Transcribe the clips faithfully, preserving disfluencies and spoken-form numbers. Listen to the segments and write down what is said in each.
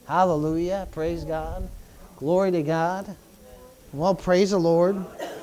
Hallelujah. Praise God. Glory to God. Well, praise the Lord.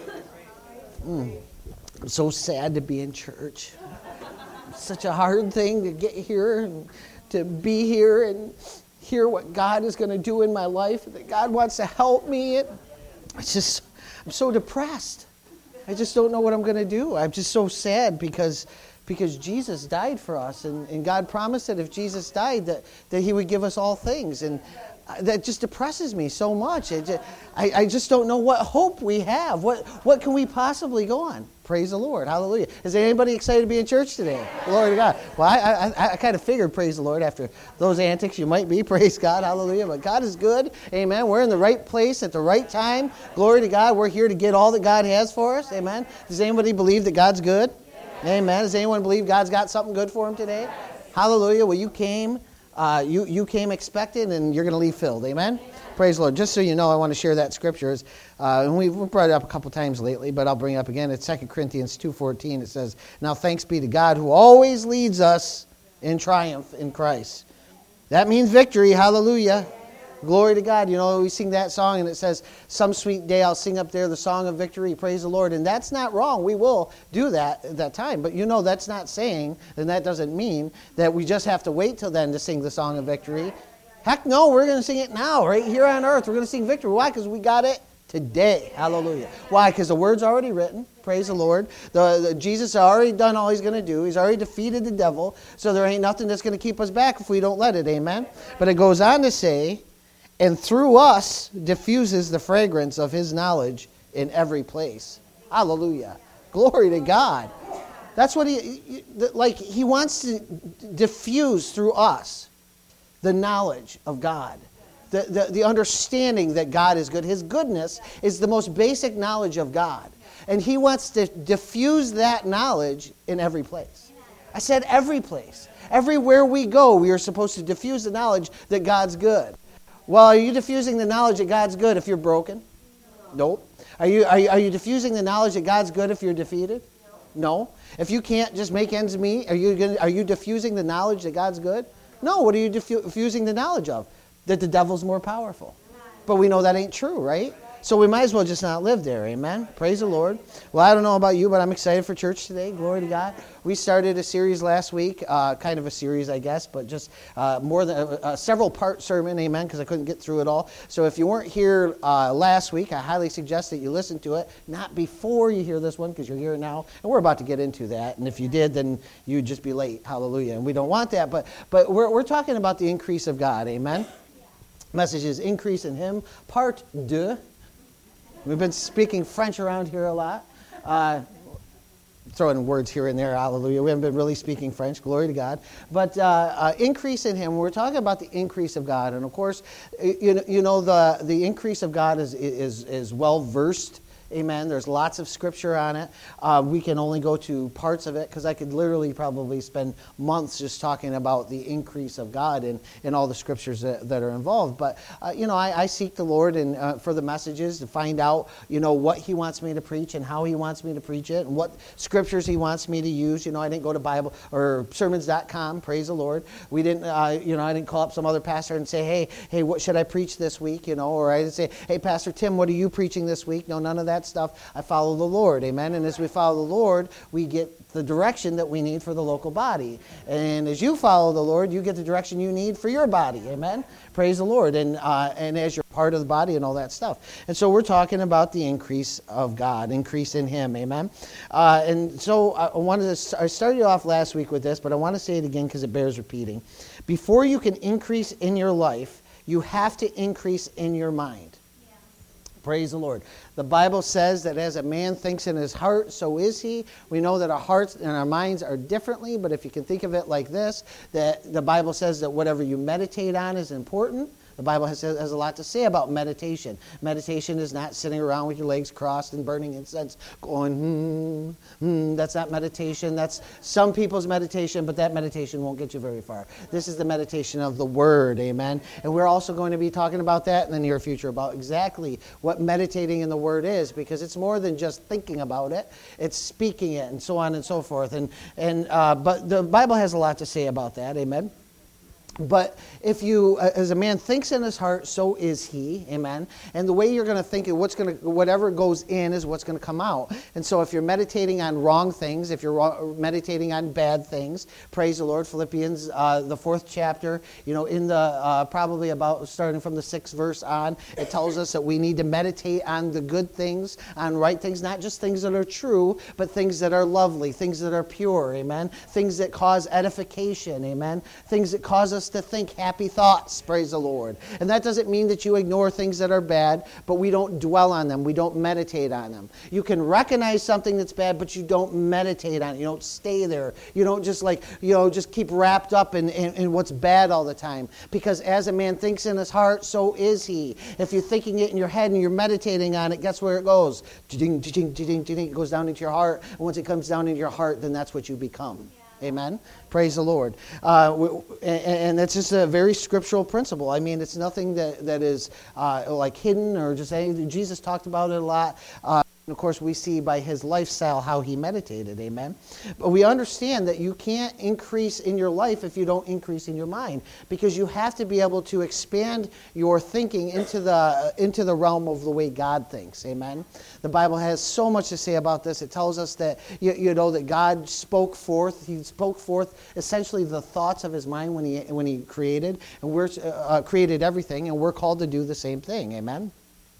Mm. I'm so sad to be in church. It's such a hard thing to get here and to be here and hear what God is going to do in my life, that God wants to help me. It's just, I'm so depressed. I just don't know what I'm going to do. I'm just so sad because because Jesus died for us, and, and God promised that if Jesus died, that, that he would give us all things. And that just depresses me so much. It just, I, I just don't know what hope we have. What what can we possibly go on? Praise the Lord. Hallelujah. Is anybody excited to be in church today? Glory to God. Well, I, I, I kind of figured, praise the Lord, after those antics, you might be. Praise God. Hallelujah. But God is good. Amen. We're in the right place at the right time. Glory to God. We're here to get all that God has for us. Amen. Does anybody believe that God's good? Amen. Does anyone believe God's got something good for him today? Hallelujah. Well, you came. Uh, you, you came expecting, and you're going to leave filled. Amen? Amen? Praise the Lord. Just so you know, I want to share that scripture. Uh, and we've brought it up a couple times lately, but I'll bring it up again. It's Second Corinthians two fourteen. It says, "Now thanks be to God who always leads us in triumph in Christ." That means victory. Hallelujah. Glory to God. You know, we sing that song, and it says, "Some sweet day I'll sing up there the song of victory." Praise the Lord. And that's not wrong. We will do that at that time. But you know, that's not saying, and that doesn't mean that we just have to wait till then to sing the song of victory. Heck no, we're going to sing it now, right here on earth. We're going to sing victory. Why? Because we got it today. Hallelujah. Why? Because the word's already written. Praise the Lord. The, the, Jesus has already done all he's going to do. He's already defeated the devil. So there ain't nothing that's going to keep us back if we don't let it. Amen? But it goes on to say, "And through us diffuses the fragrance of his knowledge in every place." Hallelujah. Glory to God. That's what he, like, he wants to diffuse through us the knowledge of God. The, the, the understanding that God is good. His goodness is the most basic knowledge of God. And he wants to diffuse that knowledge in every place. I said every place. Everywhere we go, we are supposed to diffuse the knowledge that God's good. Well, are you diffusing the knowledge that God's good if you're broken? Nope. Are you, are you, are you diffusing the knowledge that God's good if you're defeated? No. If you can't just make ends meet, are you gonna, are you diffusing the knowledge that God's good? No. What are you diffu- diffusing the knowledge of? That the devil's more powerful. But we know that ain't true, right? So we might as well just not live there, amen? Praise the Lord. Well, I don't know about you, but I'm excited for church today. Glory to God. We started a series last week, uh, kind of a series, I guess, but just uh, more than a, a several-part sermon, amen, because I couldn't get through it all. So if you weren't here uh, last week, I highly suggest that you listen to it, not before you hear this one, because you're here now, and we're about to get into that. And if you did, then you'd just be late. Hallelujah. And we don't want that, but but we're we're talking about the increase of God, amen? Message is Increase in Him, part deux. We've been speaking French around here a lot. Uh, throwing words here and there, hallelujah. We haven't been really speaking French, glory to God. But uh, uh, increase in Him, we're talking about the increase of God. And of course, you know, you know the, the increase of God is, is, is well-versed. Amen. There's lots of scripture on it. Uh, we can only go to parts of it because I could literally probably spend months just talking about the increase of God and, and all the scriptures that, that are involved. But, uh, you know, I, I seek the Lord and uh, for the messages to find out, you know, what He wants me to preach and how He wants me to preach it and what scriptures He wants me to use. You know, I didn't go to Bible or sermons dot com, praise the Lord. We didn't, uh, you know, I didn't call up some other pastor and say, hey, hey, what should I preach this week? You know, or I didn't say, hey, Pastor Tim, what are you preaching this week? No, none of that stuff. I follow the Lord, amen. And as we follow the Lord, we get the direction that we need for the local body. And as you follow the Lord, you get the direction you need for your body, amen. Praise the Lord. And uh, and as you're part of the body and all that stuff. And so we're talking about the increase of God, increase in Him, amen. Uh, and so I wanted to, I started off last week with this, but I want to say it again because it bears repeating. Before you can increase in your life, you have to increase in your mind. Praise the Lord. The Bible says that as a man thinks in his heart, so is he. We know that our hearts and our minds are differently, but if you can think of it like this, that the Bible says that whatever you meditate on is important. The Bible has, has a lot to say about meditation. Meditation is not sitting around with your legs crossed and burning incense, going, hmm, hmm. That's not meditation. That's some people's meditation, but that meditation won't get you very far. This is the meditation of the Word, amen? And we're also going to be talking about that in the near future, about exactly what meditating in the Word is, because it's more than just thinking about it. It's speaking it and so on and so forth. And, and uh, but the Bible has a lot to say about that, amen? But if you, as a man thinks in his heart, so is he, amen. And the way you're going to think, what's going to, whatever goes in is what's going to come out. And so if you're meditating on wrong things, if you're wrong, meditating on bad things, praise the Lord. Philippians, uh, the fourth chapter, you know, in the uh, probably about starting from the sixth verse on, it tells us that we need to meditate on the good things, on right things, not just things that are true, but things that are lovely, things that are pure, amen. Things that cause edification, amen. Things that cause us to think happy thoughts, praise the Lord. And that doesn't mean that you ignore things that are bad, but we don't dwell on them. We don't meditate on them. You can recognize something that's bad, but you don't meditate on it. You don't stay there. You don't just like, you know, just keep wrapped up in, in, in what's bad all the time. Because as a man thinks in his heart, so is he. If you're thinking it in your head and you're meditating on it, guess where it goes? It goes down into your heart. And once it comes down into your heart, then that's what you become. Amen. Praise the Lord. Uh, and, and that's just a very scriptural principle. I mean, it's nothing that, that is uh, like hidden or just anything. Jesus talked about it a lot. Uh, And of course, we see by his lifestyle how he meditated, amen? But we understand that you can't increase in your life if you don't increase in your mind, because you have to be able to expand your thinking into the into the realm of the way God thinks, amen? The Bible has so much to say about this. It tells us that, you, you know, that God spoke forth. He spoke forth essentially the thoughts of his mind when he when he created, and we're uh, created everything, and we're called to do the same thing, amen?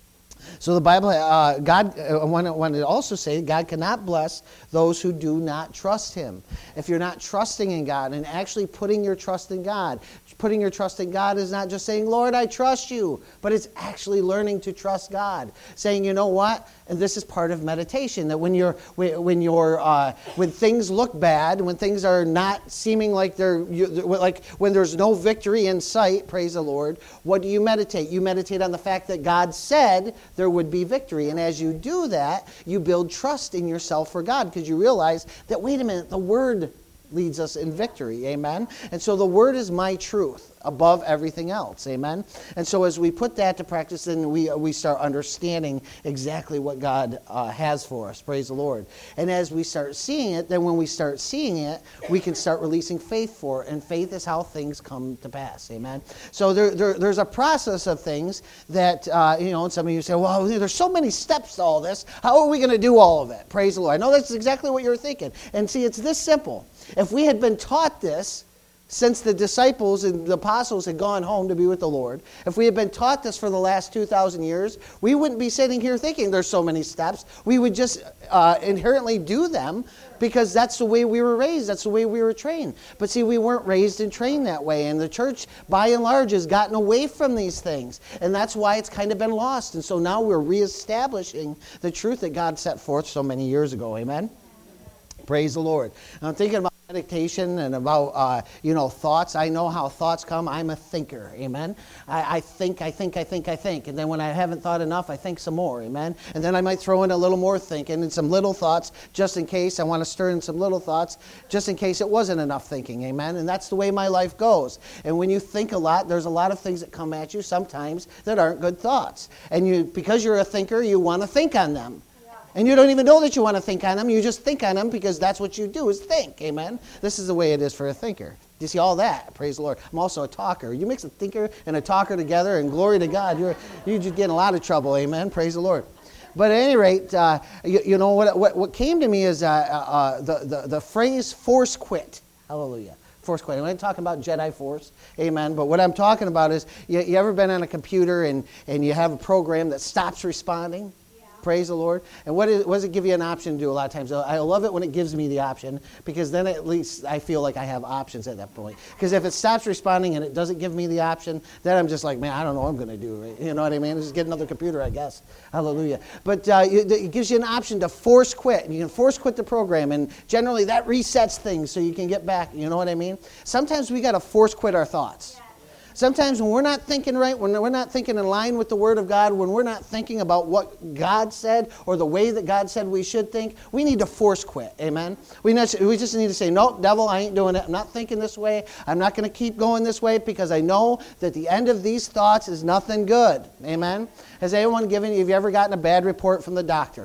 So the Bible, uh, God, uh, wanted, wanted to also say, God cannot bless those who do not trust him. If you're not trusting in God and actually putting your trust in God, putting your trust in God is not just saying, Lord, I trust you, but it's actually learning to trust God. Saying, you know what? And this is part of meditation, that when you're, when you're, uh, when things look bad, when things are not seeming like they're, like when there's no victory in sight, praise the Lord, what do you meditate? You meditate on the fact that God said there would be victory. And as you do that, you build trust in yourself for God, because you realize that, wait a minute, the Word leads us in victory, amen? And so the Word is my truth above everything else, amen? And so as we put that to practice, then we we start understanding exactly what God uh, has for us, praise the Lord. And as we start seeing it, then when we start seeing it, we can start releasing faith for it, and faith is how things come to pass, amen? So there, there there's a process of things that, uh, you know, and some of you say, well, there's so many steps to all this. How are we going to do all of it? Praise the Lord. I know that's exactly what you're thinking. And see, it's this simple. If we had been taught this since the disciples and the apostles had gone home to be with the Lord, if we had been taught this for the last two thousand years, we wouldn't be sitting here thinking there's so many steps. We would just uh, inherently do them because that's the way we were raised. That's the way we were trained. But see, we weren't raised and trained that way. And the church, by and large, has gotten away from these things. And that's why it's kind of been lost. And so now we're reestablishing the truth that God set forth so many years ago. Amen? Praise the Lord. And I'm thinking about meditation and about, uh, you know, thoughts. I know how thoughts come. I'm a thinker, amen? I, I think, I think, I think, I think. And then when I haven't thought enough, I think some more, amen? And then I might throw in a little more thinking and some little thoughts just in case. I want to stir in some little thoughts just in case it wasn't enough thinking, amen? And that's the way my life goes. And when you think a lot, there's a lot of things that come at you sometimes that aren't good thoughts. And you, because you're a thinker, you want to think on them. And you don't even know that you want to think on them. You just think on them because that's what you do is think. Amen? This is the way it is for a thinker. You see all that? Praise the Lord. I'm also a talker. You mix a thinker and a talker together, and glory to God, you're, you just get in a lot of trouble. Amen? Praise the Lord. But at any rate, uh, you, you know, what, what what came to me is uh, uh, the, the, the phrase force quit. Hallelujah. Force quit. I'm not talking about Jedi Force, amen, but what I'm talking about is, you, you ever been on a computer and, and you have a program that stops responding? Praise the Lord. And what, is, what does it give you an option to do a lot of times? I love it when it gives me the option, because then at least I feel like I have options at that point. Because if it stops responding and it doesn't give me the option, then I'm just like, man, I don't know what I'm going to do. Right? You know what I mean? Just get another computer, I guess. Hallelujah. But uh, it, it gives you an option to force quit. And you can force quit the program, and generally that resets things so you can get back. You know what I mean? Sometimes we got to force quit our thoughts. Sometimes when we're not thinking right, when we're not thinking in line with the Word of God, when we're not thinking about what God said or the way that God said we should think, we need to force quit. Amen? We, not, we just need to say, nope, devil, I ain't doing it. I'm not thinking this way. I'm not going to keep going this way because I know that the end of these thoughts is nothing good. Amen? Has anyone given you, have you ever gotten a bad report from the doctor?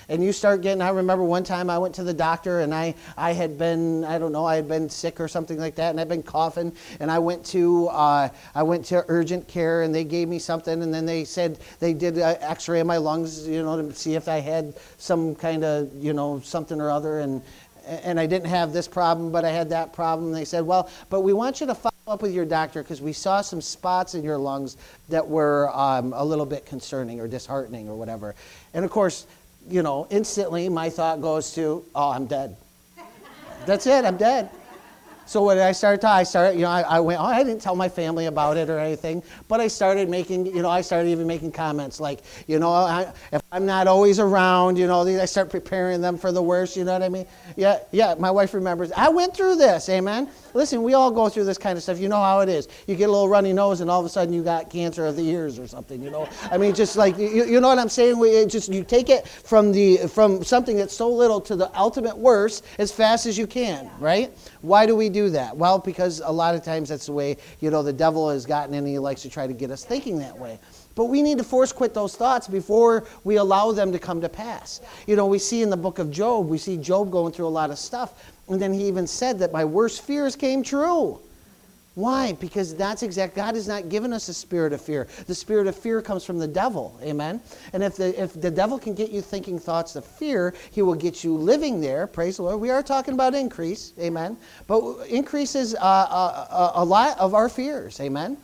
And you start getting, I remember one time I went to the doctor and I, I had been, I don't know, I had been sick or something like that, and I'd been coughing, and I went to, uh, I went to urgent care, and they gave me something, and then they said, they did an x-ray of my lungs, you know, to see if I had some kind of, you know, something or other, and and I didn't have this problem, but I had that problem. And they said, well, but we want you to follow up with your doctor because we saw some spots in your lungs that were um, a little bit concerning or disheartening or whatever. And of course, you know, instantly my thought goes to, oh, I'm dead. That's it, I'm dead. So when I started, to, I started, you know, I, I went, oh, I didn't tell my family about it or anything, but I started making, you know, I started even making comments like, you know, I, if I'm not always around, you know, I start preparing them for the worst, you know what I mean? Yeah, yeah, my wife remembers. I went through this, amen? Listen, we all go through this kind of stuff. You know how it is. You get a little runny nose and all of a sudden you got cancer of the ears or something, you know? I mean, just like, you, you know what I'm saying? We it just you take it from the from something that's so little to the ultimate worst as fast as you can, right? Why do we do that? Well, because a lot of times that's the way, you know, the devil has gotten in and he likes to try to get us thinking that way. But we need to force quit those thoughts before we allow them to come to pass. You know, we see in the book of Job, we see Job going through a lot of stuff. And then he even said that my worst fears came true. Why? Because that's exact. God has not given us a spirit of fear. The spirit of fear comes from the devil. Amen? And if the if the devil can get you thinking thoughts of fear, he will get you living there. Praise the Lord. We are talking about increase. Amen? But increase is uh, a, a lot of our fears. Amen?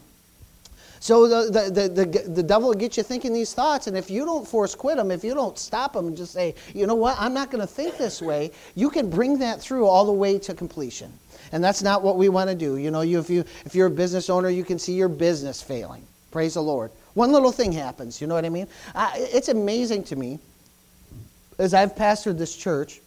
So the, the, the, the, the devil will get you thinking these thoughts, and if you don't force quit them, if you don't stop them and just say, you know what, I'm not going to think this way, you can bring that through all the way to completion. And that's not what we want to do. You know, you, if, you, if you're a business owner, you can see your business failing. Praise the Lord. One little thing happens, you know what I mean? I, it's amazing to me, as I've pastored this church,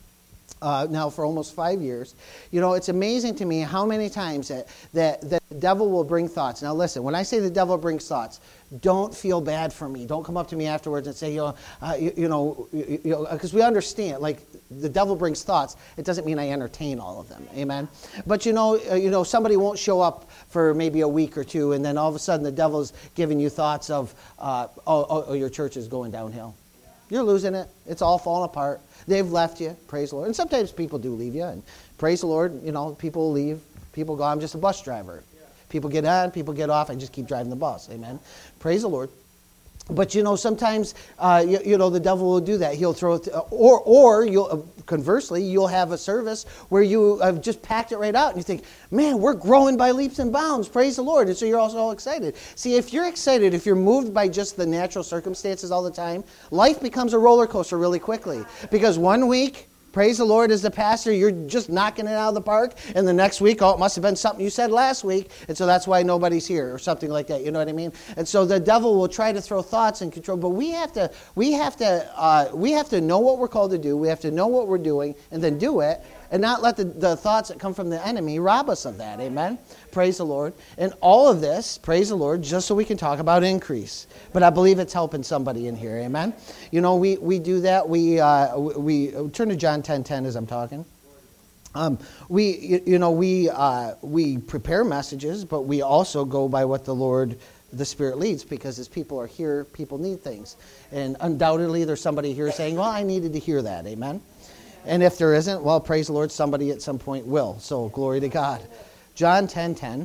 Uh, now for almost five years, you know, it's amazing to me how many times that, that, that the devil will bring thoughts. Now listen, when I say the devil brings thoughts, don't feel bad for me. Don't come up to me afterwards and say, you know, uh, you, you know, you, you know, because we understand, like, the devil brings thoughts. It doesn't mean I entertain all of them. Amen? But you know, uh, you know, somebody won't show up for maybe a week or two, and then all of a sudden the devil's giving you thoughts of, uh, oh, oh, oh, your church is going downhill. You're losing it. It's all falling apart. They've left you. Praise the Lord. And sometimes people do leave you. And praise the Lord, you know, people leave. People go, I'm just a bus driver. People get on, people get off. I just keep driving the bus. Amen. Praise the Lord. But, you know, sometimes, uh, you, you know, the devil will do that. He'll throw it, to, or, or you'll, uh, conversely, you'll have a service where you have just packed it right out. And you think, man, we're growing by leaps and bounds. Praise the Lord. And so you're also all excited. See, if you're excited, if you're moved by just the natural circumstances all the time, life becomes a roller coaster really quickly. Because one week, praise the Lord, as the pastor, you're just knocking it out of the park. And the next week, oh, it must have been something you said last week. And so that's why nobody's here or something like that. You know what I mean? And so the devil will try to throw thoughts and control. But we have to, we have to, uh, we have to know what we're called to do. We have to know what we're doing and then do it. And not let the, the thoughts that come from the enemy rob us of that. Amen? Praise the Lord. And all of this, praise the Lord, just so we can talk about increase. But I believe it's helping somebody in here. Amen? You know, we, we do that. We, uh, we, we turn to John ten ten as I'm talking. Um, we, you, you know, we, uh, we prepare messages, but we also go by what the Lord, the Spirit leads, because as people are here, people need things. And undoubtedly there's somebody here saying, well, I needed to hear that. Amen? And if there isn't, well, praise the Lord, somebody at some point will. So glory to God. John ten ten.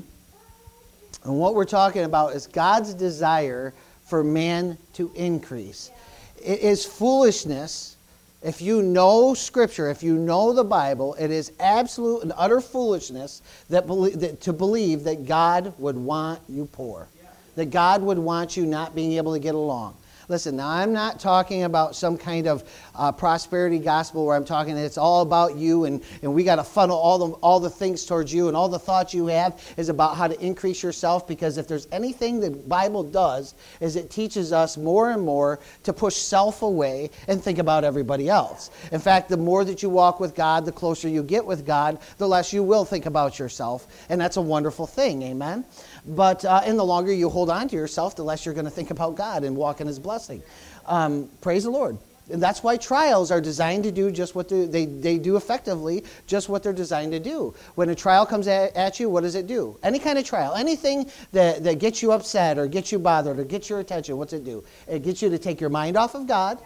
And what we're talking about is God's desire for man to increase. It is foolishness. If you know Scripture, if you know the Bible, it is absolute and utter foolishness that, belie- that to believe that God would want you poor. That God would want you not being able to get along. Listen, now I'm not talking about some kind of uh, prosperity gospel where I'm talking it's all about you and, and we got to funnel all the, all the things towards you and all the thoughts you have is about how to increase yourself, because if there's anything the Bible does is it teaches us more and more to push self away and think about everybody else. In fact, the more that you walk with God, the closer you get with God, the less you will think about yourself, and that's a wonderful thing, amen? But uh, and the longer you hold on to yourself, the less you're going to think about God and walk in His blessing. Um, praise the Lord. And that's why trials are designed to do just what they, they, they do effectively, just what they're designed to do. When a trial comes at, at you, what does it do? Any kind of trial, anything that, that gets you upset or gets you bothered or gets your attention, what's it do? It gets you to take your mind off of God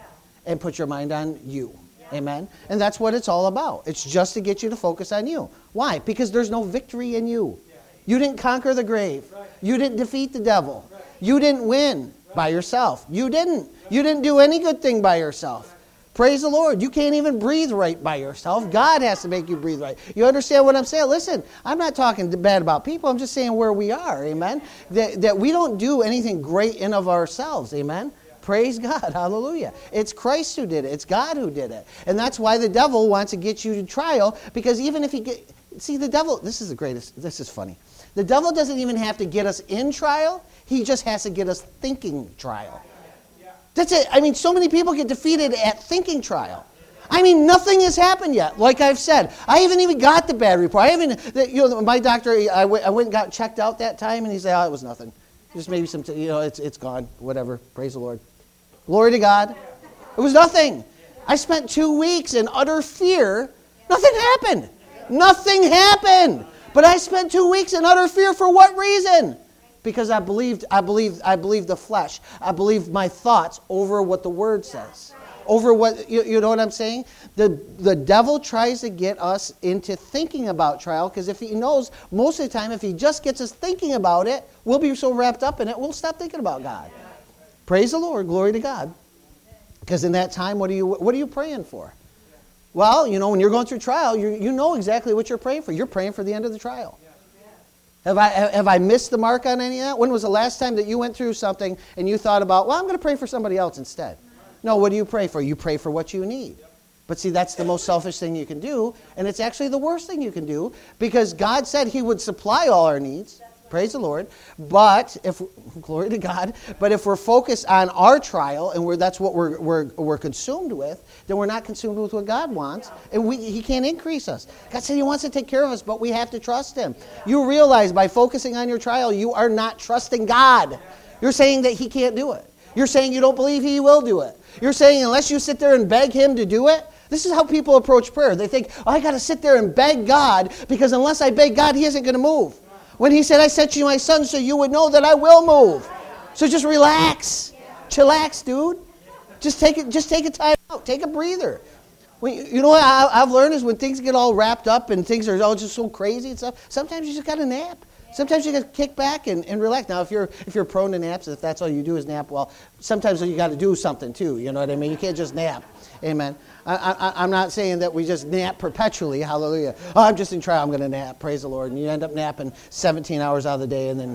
and put your mind on you. Amen? And that's what it's all about. It's just to get you to focus on you. Why? Because there's no victory in you. You didn't conquer the grave. You didn't defeat the devil. You didn't win by yourself. You didn't. You didn't do any good thing by yourself. Praise the Lord. You can't even breathe right by yourself. God has to make you breathe right. You understand what I'm saying? Listen, I'm not talking bad about people. I'm just saying where we are. Amen? That, that we don't do anything great in of ourselves. Amen? Praise God. Hallelujah. It's Christ who did it. It's God who did it. And that's why the devil wants to get you to trial, because even if he get... See, the devil... This is the greatest... This is funny. The devil doesn't even have to get us in trial. He just has to get us thinking trial. That's it. I mean, so many people get defeated at thinking trial. I mean, nothing has happened yet. Like I've said, I haven't even got the bad report. I haven't, you know, my doctor, I went, I went and got checked out that time, and he said, oh, it was nothing. Just maybe some, you know, it's it's gone. Whatever. Praise the Lord. Glory to God. It was nothing. I spent two weeks in utter fear. Nothing happened. Nothing happened. But I spent two weeks in utter fear for what reason? Because I believed, I believed, I believed the flesh. I believed my thoughts over what the Word says. Over what, you, you know what I'm saying? The, the devil tries to get us into thinking about trial, because if he knows, most of the time, if he just gets us thinking about it, we'll be so wrapped up in it, we'll stop thinking about God. Praise the Lord. Glory to God. Because in that time, what are you, what are you praying for? Well, you know, when you're going through trial, you you know exactly what you're praying for. You're praying for the end of the trial. Have I have I missed the mark on any of that? When was the last time that you went through something and you thought about, well, I'm going to pray for somebody else instead? No, what do you pray for? You pray for what you need. But see, that's the most selfish thing you can do, and it's actually the worst thing you can do, because God said He would supply all our needs. Praise the Lord. But if, glory to God, but if we're focused on our trial, and we're, that's what we're, we're, we're consumed with, then we're not consumed with what God wants, and we, He can't increase us. God said He wants to take care of us, but we have to trust Him. You realize by focusing on your trial, you are not trusting God. You're saying that He can't do it. You're saying you don't believe He will do it. You're saying unless you sit there and beg Him to do it. This is how people approach prayer. They think, oh, I got to sit there and beg God, because unless I beg God, He isn't going to move. When He said, I sent you my Son so you would know that I will move. So just relax. Chillax, dude. Just take it. Just take a time out. Take a breather. When, you know what I, I've learned is when things get all wrapped up and things are all just so crazy and stuff, sometimes you just got to nap. Sometimes you got to kick back and, and relax. Now, if you're if you're prone to naps, if that's all you do is nap, well, sometimes you got to do something too. You know what I mean? You can't just nap. Amen. I, I, I'm not saying that we just nap perpetually. Hallelujah. Oh, I'm just in trial. I'm going to nap. Praise the Lord. And you end up napping seventeen hours out of the day, and then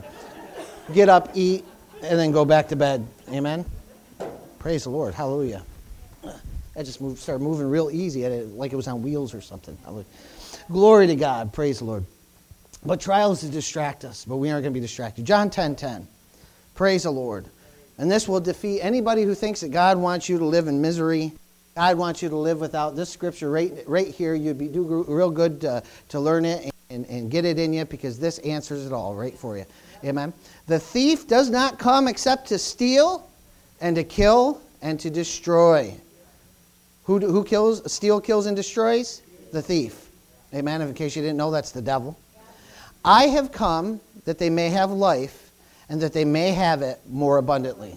get up, eat, and then go back to bed. Amen. Praise the Lord. Hallelujah. I just moved, started moving real easy, like it was on wheels or something. Hallelujah. Glory to God. Praise the Lord. But trials to distract us, but we aren't going to be distracted. John ten ten. Praise the Lord. And this will defeat anybody who thinks that God wants you to live in misery. God wants you to live without this scripture right, right here. You'd be do real good to, to learn it and, and get it in you, because this answers it all right for you. Amen. The thief does not come except to steal and to kill and to destroy. Who, who kills, steal, kills, and destroys? The thief. Amen. In case you didn't know, that's the devil. I have come that they may have life, and that they may have it more abundantly.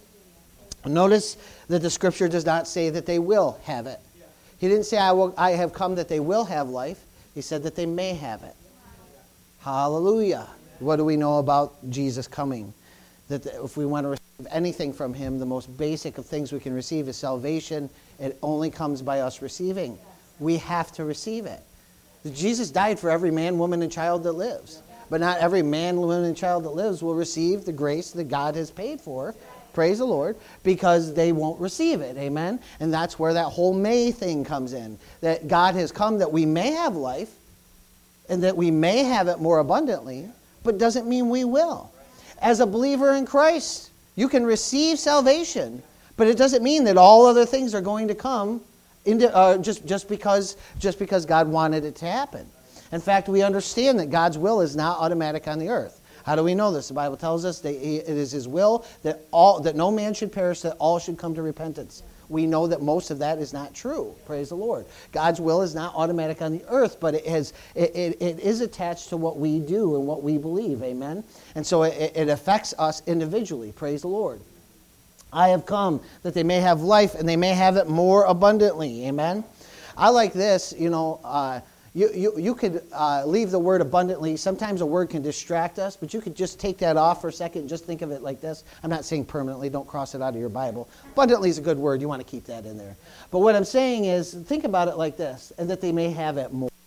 Notice that the scripture does not say that they will have it. He didn't say, I, will, I have come that they will have life. He said that they may have it. Hallelujah. What do we know about Jesus coming? That if we want to receive anything from Him, the most basic of things we can receive is salvation. It only comes by us receiving. We have to receive it. Jesus died for every man, woman, and child that lives. But not every man, woman, and child that lives will receive the grace that God has paid for. Praise the Lord. Because they won't receive it. Amen. And that's where that whole may thing comes in. That God has come that we may have life, and that we may have it more abundantly, but doesn't mean we will. As a believer in Christ, you can receive salvation, but it doesn't mean that all other things are going to come into, uh, just, just, because, just because God wanted it to happen. In fact, we understand that God's will is not automatic on the earth. How do we know this? The Bible tells us that it is His will that all that no man should perish, that all should come to repentance. We know that most of that is not true. Praise the Lord. God's will is not automatic on the earth, but it has it, it, it is attached to what we do and what we believe. Amen. And so it, it affects us individually. Praise the Lord. I have come that they may have life and they may have it more abundantly. Amen. I like this, you know, uh, you, you, you could uh, leave the word abundantly. Sometimes a word can distract us, but you could just take that off for a second and just think of it like this. I'm not saying permanently, don't cross it out of your Bible. Abundantly is a good word, you want to keep that in there. But what I'm saying is, think about it like this, and that they may have it more.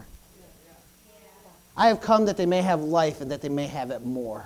I have come that they may have life and that they may have it more.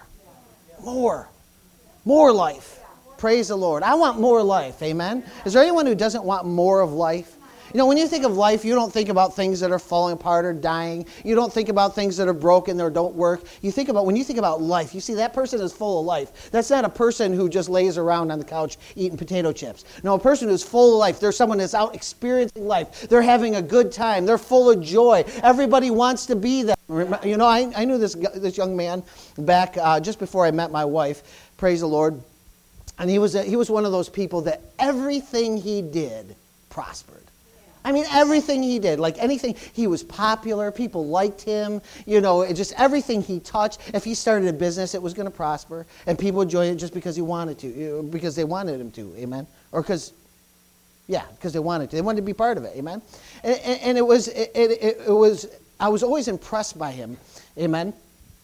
More. More life. Praise the Lord. I want more life, amen? Is there anyone who doesn't want more of life? You know, when you think of life, you don't think about things that are falling apart or dying. You don't think about things that are broken or don't work. You think about, when you think about life, you see that person is full of life. That's not a person who just lays around on the couch eating potato chips. No, a person who's full of life. They're someone that's out experiencing life. They're having a good time. They're full of joy. Everybody wants to be there. You know, I, I knew this, this young man back uh, just before I met my wife. Praise the Lord. And he was, a, he was one of those people that everything he did prospered. I mean, everything he did, like anything, he was popular, people liked him, you know, it just everything he touched. If he started a business, it was going to prosper, and people would join it just because he wanted to, you know, because they wanted him to, amen? Or because, yeah, because they wanted to. They wanted to be part of it, amen? And, and, and it was, it, it, it was, I was always impressed by him, amen?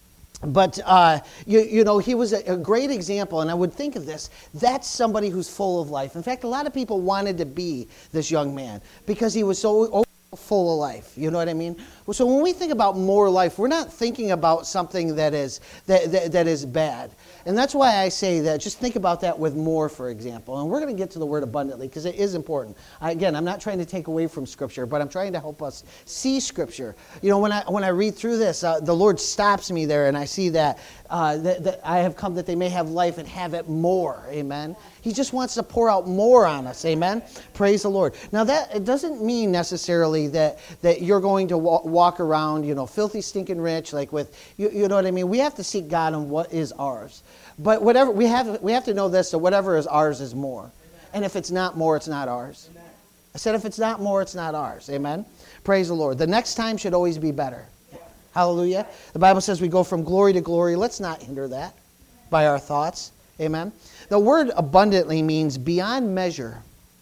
But, uh, you, you know, he was a, a great example, and I would think of this. That's somebody who's full of life. In fact, a lot of people wanted to be this young man because he was so full of life. You know what I mean? So when we think about more life, we're not thinking about something that is that, that, that is bad. And that's why I say that. Just think about that with more, for example. And we're going to get to the word abundantly because it is important. I, again, I'm not trying to take away from Scripture, but I'm trying to help us see Scripture. You know, when I when I read through this, uh, the Lord stops me there, and I see that, uh, that, that I have come that they may have life and have it more. Amen. He just wants to pour out more on us. Amen. Praise the Lord. Now, that it doesn't mean necessarily that that you're going to walk, walk around, you know, filthy, stinking rich, like with, you, you know what I mean? We have to seek God on what is ours. But whatever we have, we have to know this: that whatever is ours is more. Amen. And if it's not more, it's not ours. Amen. I said, if it's not more, it's not ours. Amen. Praise the Lord. The next time should always be better. Yeah. Hallelujah. The Bible says we go from glory to glory. Let's not hinder that by our thoughts. Amen. The word abundantly means beyond measure.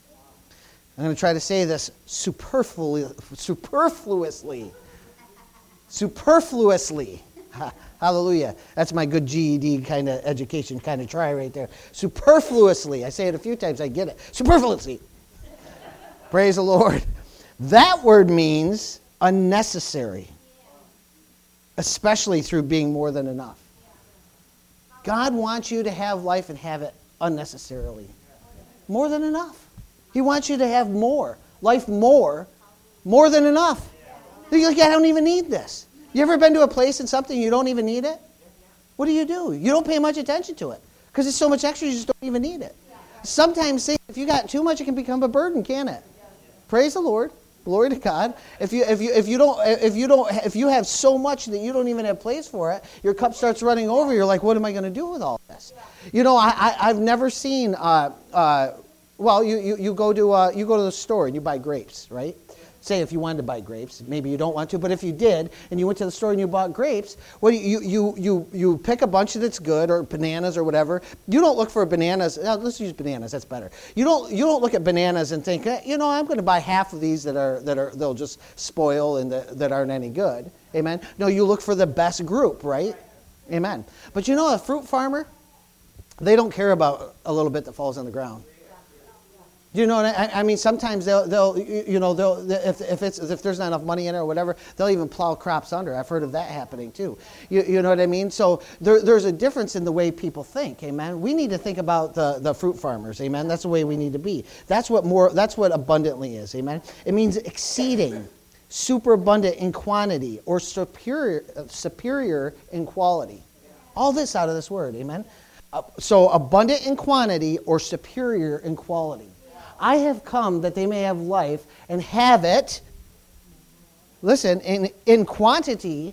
I'm going to try to say this superfluously. Superfluously. Superfluously. Hallelujah. That's my good G E D kind of education kind of try right there. Superfluously. I say it a few times, I get it. Superfluously. Praise the Lord. That word means unnecessary, especially through being more than enough. God wants you to have life and have it unnecessarily. More than enough. He wants you to have more. Life more. More than enough. You're like, I don't even need this. You ever been to a place and something you don't even need it? What do you do? You don't pay much attention to it because it's so much extra you just don't even need it. Sometimes if you got too much, it can become a burden, can it? Praise the Lord. Glory to God. If you if you if you don't if you don't if you have so much that you don't even have place for it, your cup starts running over. You're like, what am I going to do with all this? You know, I, I I've never seen. Uh, uh, well, you, you you go to uh, you go to the store and you buy grapes, right? Say if you wanted to buy grapes, maybe you don't want to, but if you did, and you went to the store and you bought grapes, well, you you you you pick a bunch that's good, or bananas or whatever. You don't look for bananas. Oh, let's use bananas. That's better. You don't you don't look at bananas and think, eh, you know, I'm going to buy half of these that are that are they'll just spoil and the, that aren't any good. Amen. No, you look for the best group, right? Amen. But you know, a fruit farmer, they don't care about a little bit that falls on the ground. You know, I, I mean, sometimes they'll, they'll, you know, they'll, if if it's if there's not enough money in it or whatever, they'll even plow crops under. I've heard of that happening too. You, you know what I mean? So there, there's a difference in the way people think. Amen. We need to think about the, the fruit farmers. Amen. That's the way we need to be. That's what more. That's what abundantly is. Amen. It means exceeding, super abundant in quantity, or superior superior in quality. All this out of this word. Amen. Uh, so abundant in quantity or superior in quality. I have come that they may have life and have it, listen, in, in quantity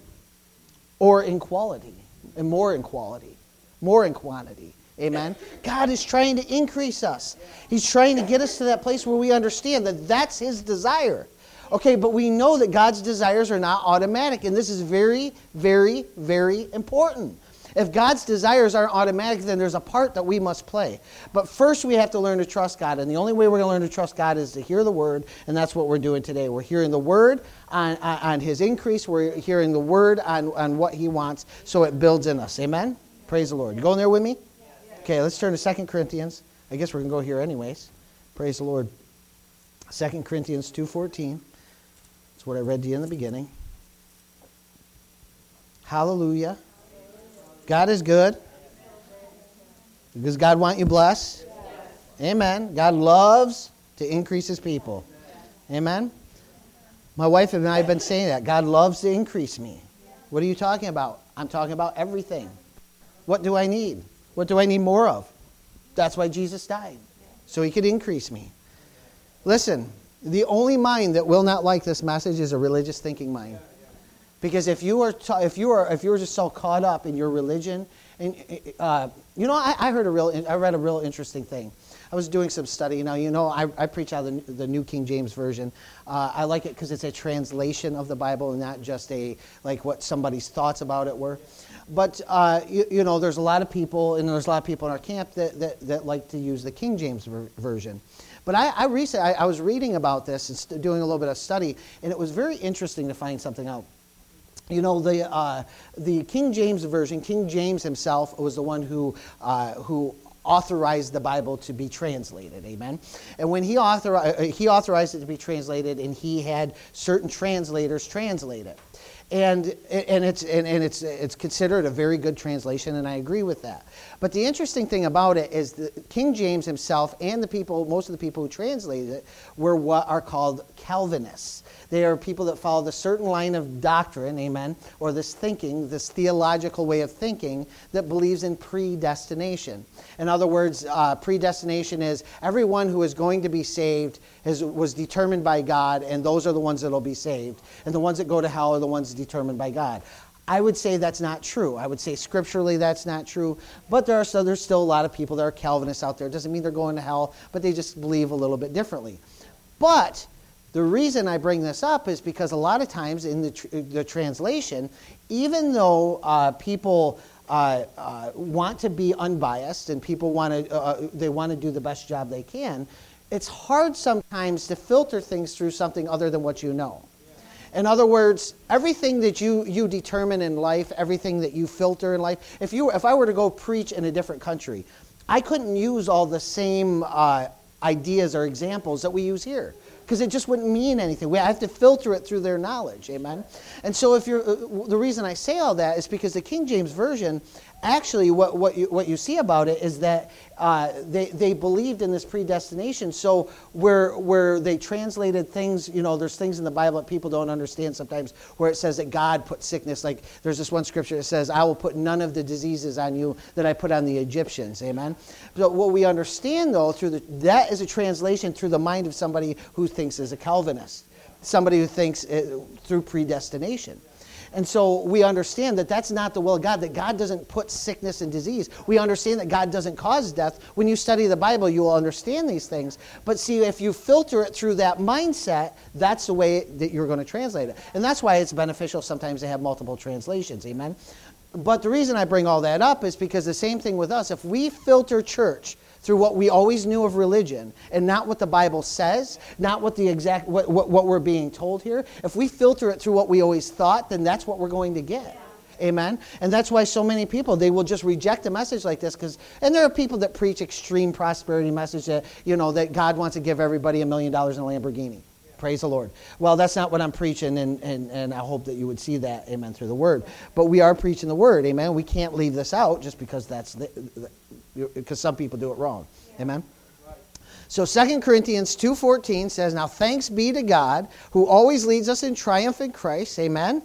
or in quality, and more in quality, more in quantity. Amen? God is trying to increase us. He's trying to get us to that place where we understand that that's His desire. Okay, but we know that God's desires are not automatic, and this is very, very, very important. If God's desires aren't automatic, then there's a part that we must play. But first we have to learn to trust God. And the only way we're going to learn to trust God is to hear the Word. And that's what we're doing today. We're hearing the Word on, on, on His increase. We're hearing the Word on, on what He wants so it builds in us. Amen? Praise the Lord. You going there with me? Okay, let's turn to Second Corinthians. I guess we're going to go here anyways. Praise the Lord. Second Corinthians two fourteen. That's what I read to you in the beginning. Hallelujah. God is good. Does God want you blessed? Amen. God loves to increase His people. Amen. My wife and I have been saying that. God loves to increase me. What are you talking about? I'm talking about everything. What do I need? What do I need more of? That's why Jesus died, so He could increase me. Listen, the only mind that will not like this message is a religious thinking mind. Because if you are ta- if you are if you're just so caught up in your religion, and uh, you know, I, I heard a real I read a real interesting thing. I was doing some study. Now, you know, I, I preach out of the, the New King James Version. Uh, I like it because it's a translation of the Bible and not just a like what somebody's thoughts about it were. But uh, you, you know, there's a lot of people, and there's a lot of people in our camp that that, that like to use the King James ver- version. But I, I recently I, I was reading about this and st- doing a little bit of study, and it was very interesting to find something out. You know, the uh, the King James Version, King James himself was the one who uh, who authorized the Bible to be translated, amen? And when he, author- he authorized it to be translated, and he had certain translators translate it. And and it's and, and it's it's considered a very good translation, and I agree with that. But the interesting thing about it is that King James himself and the people, most of the people who translated it, were what are called Calvinists. They are people that follow the certain line of doctrine, amen, or this thinking, this theological way of thinking that believes in predestination. In other words, uh, predestination is everyone who is going to be saved is, was determined by God, and those are the ones that will be saved. And the ones that go to hell are the ones determined by God. I would say that's not true. I would say scripturally that's not true. But there are so there's still a lot of people that are Calvinists out there. It doesn't mean they're going to hell, but they just believe a little bit differently. But the reason I bring this up is because a lot of times in the, tr- the translation, even though uh, people uh, uh, want to be unbiased and people want to uh, they want to do the best job they can, it's hard sometimes to filter things through something other than what you know. In other words, everything that you, you determine in life, everything that you filter in life, if you if I were to go preach in a different country, I couldn't use all the same uh, ideas or examples that we use here, because it just wouldn't mean anything. We have to filter it through their knowledge, amen? And so if you're, uh, the reason I say all that is because the King James Version, actually what, what, you, what you see about it is that uh, they, they believed in this predestination. So where, where they translated things, you know, there's things in the Bible that people don't understand sometimes where it says that God put sickness. Like there's this one scripture that says, I will put none of the diseases on you that I put on the Egyptians, amen? So what we understand though, through the, that is a translation through the mind of somebody who thinks is a Calvinist, somebody who thinks it, through predestination. And so we understand that that's not the will of God, that God doesn't put sickness and disease. We understand that God doesn't cause death. When you study the Bible, you will understand these things. But see, if you filter it through that mindset, that's the way that you're going to translate it. And that's why it's beneficial sometimes to have multiple translations, amen? But the reason I bring all that up is because the same thing with us. If we filter church through what we always knew of religion and not what the Bible says, not what the exact what, what, what we're being told here, if we filter it through what we always thought, then that's what we're going to get. Amen? And that's why so many people, they will just reject a message like this. Because, and there are people that preach extreme prosperity message that, you know, that God wants to give everybody a million dollars in a Lamborghini. Praise the Lord. Well, that's not what I'm preaching, and, and, and I hope that you would see that, amen, through the Word. But we are preaching the Word, amen. We can't leave this out just because that's the, the because some people do it wrong. Amen? So Second Corinthians two fourteen says, now thanks be to God who always leads us in triumph in Christ. Amen?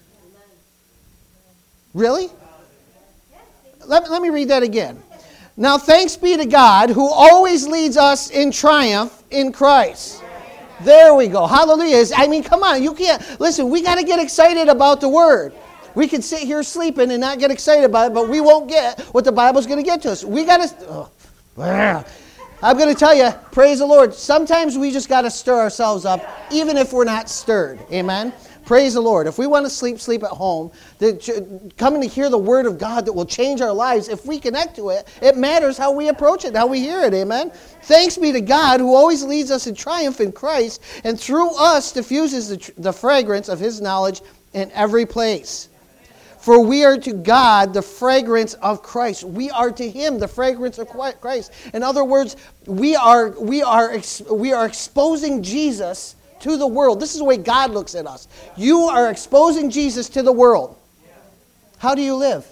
Really? Let, let me read that again. Now thanks be to God who always leads us in triumph in Christ. There we go. Hallelujah. I mean, come on. You can't. Listen, we got to get excited about the Word. We can sit here sleeping and not get excited about it, but we won't get what the Bible's going to get to us. We got to... Oh, I'm going to tell you, praise the Lord, sometimes we just got to stir ourselves up, even if we're not stirred. Amen? Praise the Lord. If we want to sleep, sleep at home. The, coming to hear the Word of God that will change our lives, if we connect to it, it matters how we approach it, how we hear it. Amen? Thanks be to God who always leads us in triumph in Christ and through us diffuses the, the fragrance of His knowledge in every place. For we are to God the fragrance of Christ. We are to Him the fragrance of Christ. In other words, we are, we are, we are exposing Jesus to the world. This is the way God looks at us. You are exposing Jesus to the world. How do you live?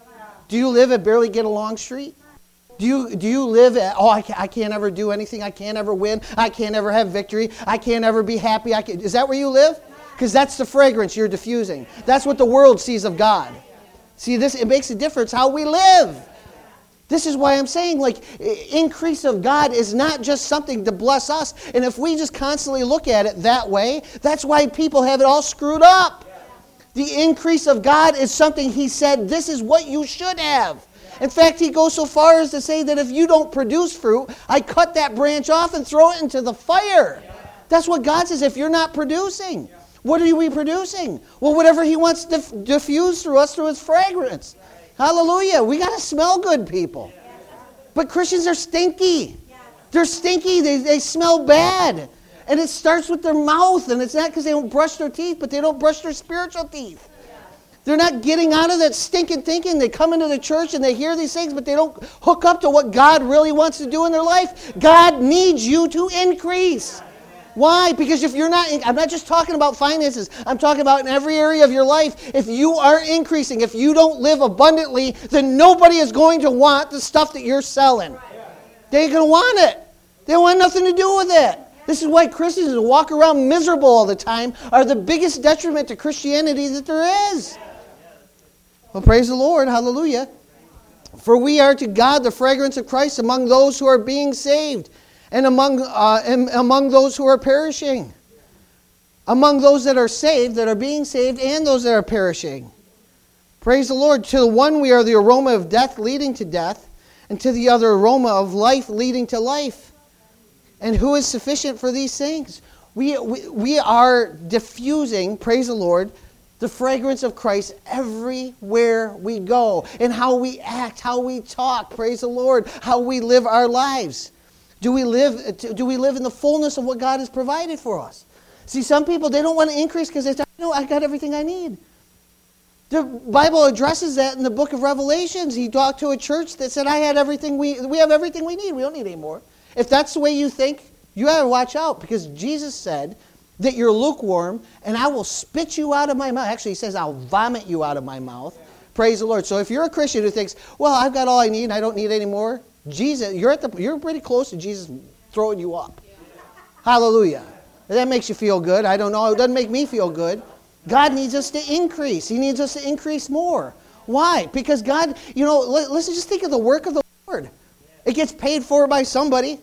Do you live at barely get along street? Do you do you live at, oh, I can't, I can't ever do anything. I can't ever win. I can't ever have victory. I can't ever be happy. I can, is that where you live? Because that's the fragrance you're diffusing. That's what the world sees of God. See, this it makes a difference how we live. This is why I'm saying, like, increase of God is not just something to bless us. And if we just constantly look at it that way, that's why people have it all screwed up. The increase of God is something He said, this is what you should have. In fact, He goes so far as to say that if you don't produce fruit, I cut that branch off and throw it into the fire. That's what God says, if you're not producing. What are we producing? Well, whatever He wants to diff- diffuse through us through His fragrance. Hallelujah. We got to smell good, people. But Christians are stinky. They're stinky. They, they smell bad. And it starts with their mouth. And it's not because they don't brush their teeth, but they don't brush their spiritual teeth. They're not getting out of that stinking thinking. They come into the church and they hear these things, but they don't hook up to what God really wants to do in their life. God needs you to increase. Why? Because if you're not, I'm not just talking about finances. I'm talking about in every area of your life. If you are increasing, if you don't live abundantly, then nobody is going to want the stuff that you're selling. They ain't going to want it. They want nothing to do with it. This is why Christians who walk around miserable all the time are the biggest detriment to Christianity that there is. Well, praise the Lord. Hallelujah. For we are to God the fragrance of Christ among those who are being saved. And among uh, and among those who are perishing. Among those that are saved, that are being saved, and those that are perishing. Praise the Lord. To the one we are the aroma of death leading to death, and to the other aroma of life leading to life. And who is sufficient for these things? We, we, we are diffusing, praise the Lord, the fragrance of Christ everywhere we go. And how we act, how we talk, praise the Lord, how we live our lives. Do we live do we live in the fullness of what God has provided for us? See, some people, they don't want to increase because they say, no, I got everything I need. The Bible addresses that in the book of Revelations. He talked to a church that said, I had everything we we have everything we need. We don't need any more. If that's the way you think, you got to watch out, because Jesus said that you're lukewarm and I will spit you out of my mouth. Actually, He says, I'll vomit you out of my mouth. Praise the Lord. So if you're a Christian who thinks, well, I've got all I need and I don't need any more, Jesus, you're at the you're pretty close to Jesus throwing you up. Hallelujah. That makes you feel good. I don't know. It doesn't make me feel good. God needs us to increase. He needs us to increase more. Why? Because God, you know, listen, just think of the work of the Lord. It gets paid for by somebody.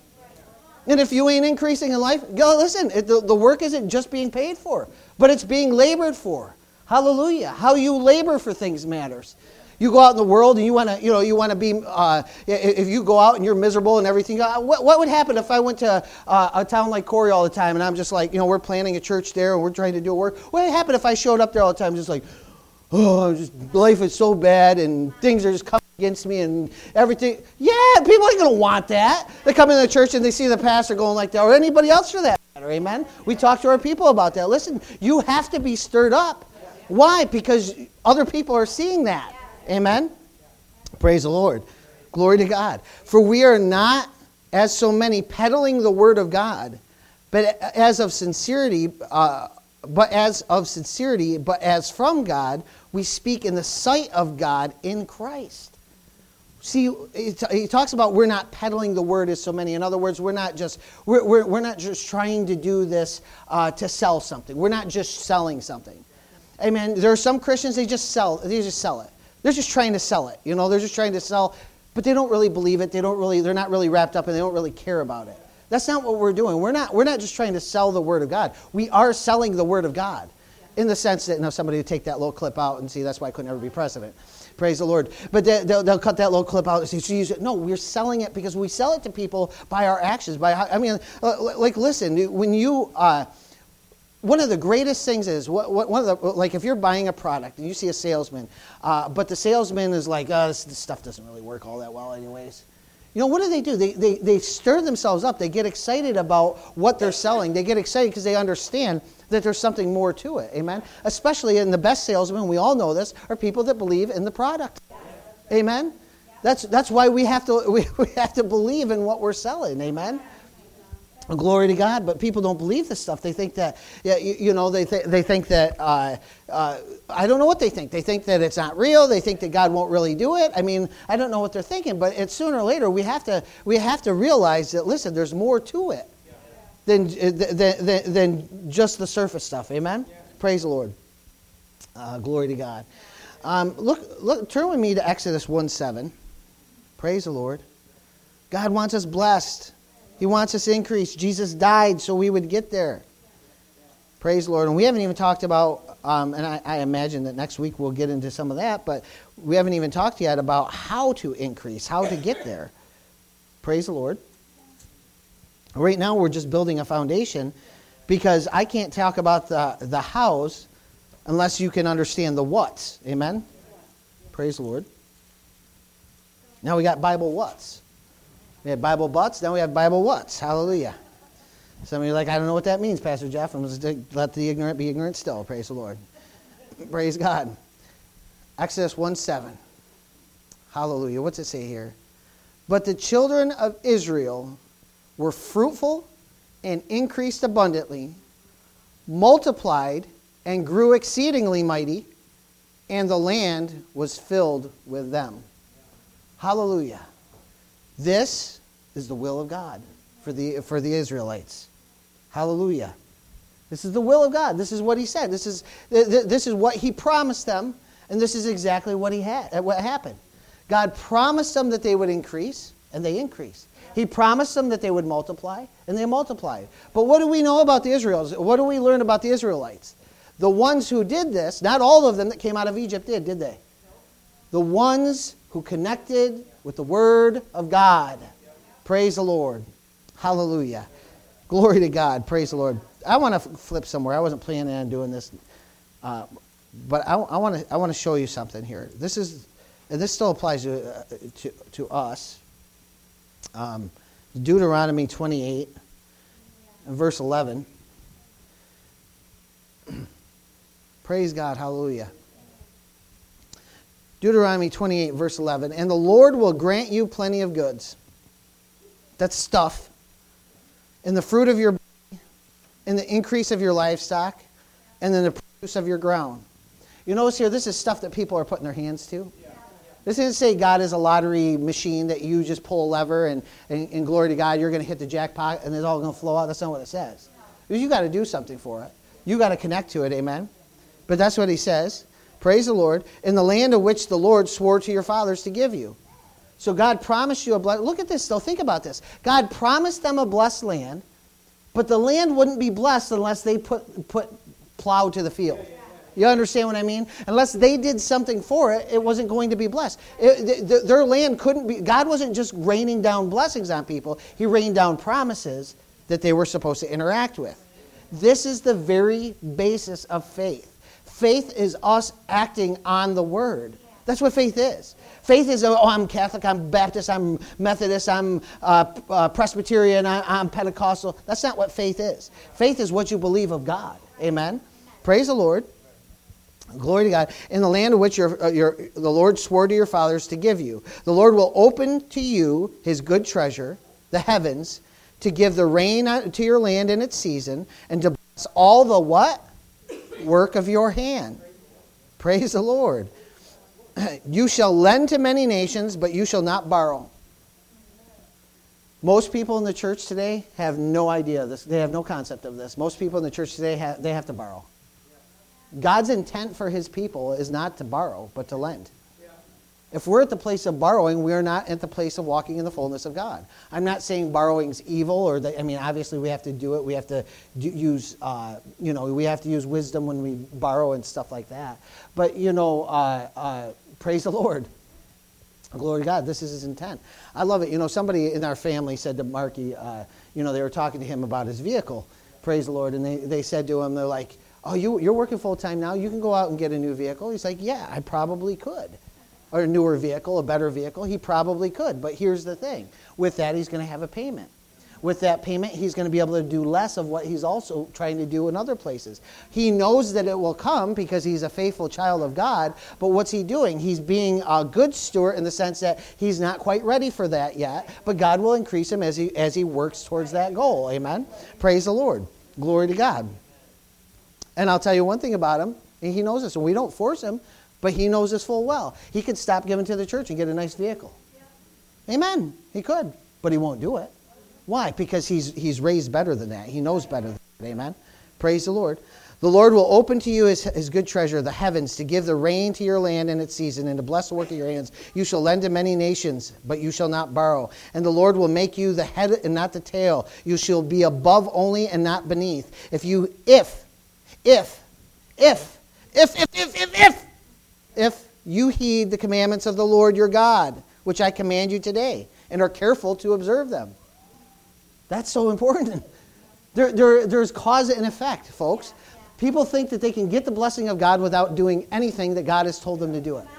And if you ain't increasing in life, go listen, it, the, the work isn't just being paid for, but it's being labored for. Hallelujah. How you labor for things matters. You go out in the world and you want to, you know, you want to be, uh, if you go out and you're miserable and everything, uh, what, what would happen if I went to uh, a town like Corey all the time and I'm just like, you know, we're planning a church there and we're trying to do a work. What would happen if I showed up there all the time just like, oh, just, life is so bad and things are just coming against me and everything. Yeah, people ain't going to want that. They come into the church and they see the pastor going like that, or anybody else for that matter, amen? We talk to our people about that. Listen, you have to be stirred up. Why? Because other people are seeing that. Amen? Praise the Lord. Glory to God. For we are not, as so many, peddling the word of God, but as of sincerity, uh, but as of sincerity, but as from God, we speak in the sight of God in Christ. See, he talks about we're not peddling the word as so many. In other words, we're not just we're we're, we're not just trying to do this uh, to sell something. We're not just selling something. Amen. There are some Christians, they just sell. They just sell it. They're just trying to sell it. You know, they're just trying to sell, but they don't really believe it. They don't really. They're not really wrapped up, and they don't really care about it. That's not what we're doing. We're not. We're not just trying to sell the word of God. We are selling the word of God, in the sense that, you know, somebody would take that little clip out and see that's why I couldn't ever be president. Praise the Lord. But they, they'll, they'll cut that little clip out and say, so use it. No, we're selling it because we sell it to people by our actions. By I mean, like, listen, when you uh, one of the greatest things is, what, what, one of the, like if you're buying a product and you see a salesman, uh, but the salesman is like, oh, this, this stuff doesn't really work all that well anyways. You know, what do they do? They, they, they stir themselves up. They get excited about what they're selling. They get excited because they understand that there's something more to it. Amen? Especially in the best salesmen, we all know this, are people that believe in the product. Amen? That's, that's why we have to we, we have to believe in what we're selling. Amen? Glory to God, but people don't believe this stuff. They think that, yeah, you, you know, they th- they think that, uh, uh, I don't know what they think. They think that it's not real. They think that God won't really do it. I mean, I don't know what they're thinking, but it's sooner or later we have to we have to realize that, listen, there's more to it than than, than, than just the surface stuff. Amen? Yeah. Praise the Lord. Uh, glory to God. Um, look, look, turn with me to Exodus one seven. Praise the Lord. God wants us blessed. He wants us to increase. Jesus died so we would get there. Praise the Lord. And we haven't even talked about, um, and I, I imagine that next week we'll get into some of that, but we haven't even talked yet about how to increase, how to get there. Praise the Lord. Right now we're just building a foundation because I can't talk about the, the hows unless you can understand the what's. Amen? Praise the Lord. Now we got Bible what's. We have Bible buts, now we have Bible what's. Hallelujah. Some of you are like, I don't know what that means, Pastor Jeff. I'm just let the ignorant be ignorant still. Praise the Lord. Praise God. Exodus one seven. Hallelujah. What's it say here? But the children of Israel were fruitful and increased abundantly, multiplied and grew exceedingly mighty, and the land was filled with them. Hallelujah. This is the will of God for the for the Israelites. Hallelujah. This is the will of God. This is what He said. This is this is what He promised them, and this is exactly what He had. What happened? God promised them that they would increase, and they increased. He promised them that they would multiply, and they multiplied. But what do we know about the Israelites? What do we learn about the Israelites? The ones who did this, not all of them that came out of Egypt did, did they? The ones who connected with the Word of God. Praise the Lord. Hallelujah. Glory to God. Praise the Lord. I want to flip somewhere. I wasn't planning on doing this, uh, but I, I want to I want to show you something here. This is, and this still applies to uh, to, to us. Um, Deuteronomy twenty-eight, and verse eleven. Praise God. Hallelujah. Deuteronomy twenty-eight, verse eleven. And the Lord will grant you plenty of goods. That's stuff. In the fruit of your body, in the increase of your livestock, and in the produce of your ground. You notice here, this is stuff that people are putting their hands to. This doesn't say God is a lottery machine that you just pull a lever and, and, and glory to God, you're going to hit the jackpot and it's all going to flow out. That's not what it says. You got to do something for it. You got to connect to it, amen? But that's what He says. Praise the Lord. In the land of which the Lord swore to your fathers to give you. So God promised you a blessed... Look at this, though. Think about this. God promised them a blessed land, but the land wouldn't be blessed unless they put, put plow to the field. You understand what I mean? Unless they did something for it, it wasn't going to be blessed. It, the, their land couldn't be... God wasn't just raining down blessings on people. He rained down promises that they were supposed to interact with. This is the very basis of faith. Faith is us acting on the Word. That's what faith is. Faith is, oh, I'm Catholic, I'm Baptist, I'm Methodist, I'm uh, uh, Presbyterian, I, I'm Pentecostal. That's not what faith is. Faith is what you believe of God. Amen? Praise the Lord. Glory to God. In the land of which your, uh, your, the Lord swore to your fathers to give you. The Lord will open to you His good treasure, the heavens, to give the rain to your land in its season, and to bless all the what? Work of your hand. Praise the Lord. You shall lend to many nations, but you shall not borrow. Most people in the church today have no idea of this. They have no concept of this. Most people in the church today, have, they have to borrow. God's intent for His people is not to borrow, but to lend. If we're at the place of borrowing, we're not at the place of walking in the fullness of God. I'm not saying borrowing's evil, or that, I mean, obviously we have to do it. We have to do, use, uh, you know, we have to use wisdom when we borrow and stuff like that. But you know, uh, uh, praise the Lord, glory to God. This is His intent. I love it. You know, somebody in our family said to Marky, uh, you know, they were talking to him about his vehicle, Praise the Lord. And they, they said to him, they're like, oh, you, you're working full-time now? You can go out and get a new vehicle? He's like, yeah, I probably could. Or a newer vehicle, a better vehicle. He probably could. But here's the thing. With that, he's going to have a payment. With that payment, he's going to be able to do less of what he's also trying to do in other places. He knows that it will come because he's a faithful child of God, but what's he doing? He's being a good steward in the sense that he's not quite ready for that yet, but God will increase him as he, as he works towards that goal. Amen? Praise the Lord. Glory to God. And I'll tell you one thing about him, and he knows this, and we don't force him, but he knows this full well. He could stop giving to the church and get a nice vehicle. Amen. He could, but he won't do it. Why? Because he's he's raised better than that. He knows better than that. Amen. Praise the Lord. The Lord will open to you his, his good treasure, the heavens, to give the rain to your land in its season, and to bless the work of your hands. You shall lend to many nations, but you shall not borrow. And the Lord will make you the head and not the tail. You shall be above only and not beneath. If you, if, if, if, if, if, if, if, if, if you heed the commandments of the Lord your God, which I command you today, and are careful to observe them. That's so important. There, there, there's cause and effect, folks. People think that they can get the blessing of God without doing anything that God has told them to do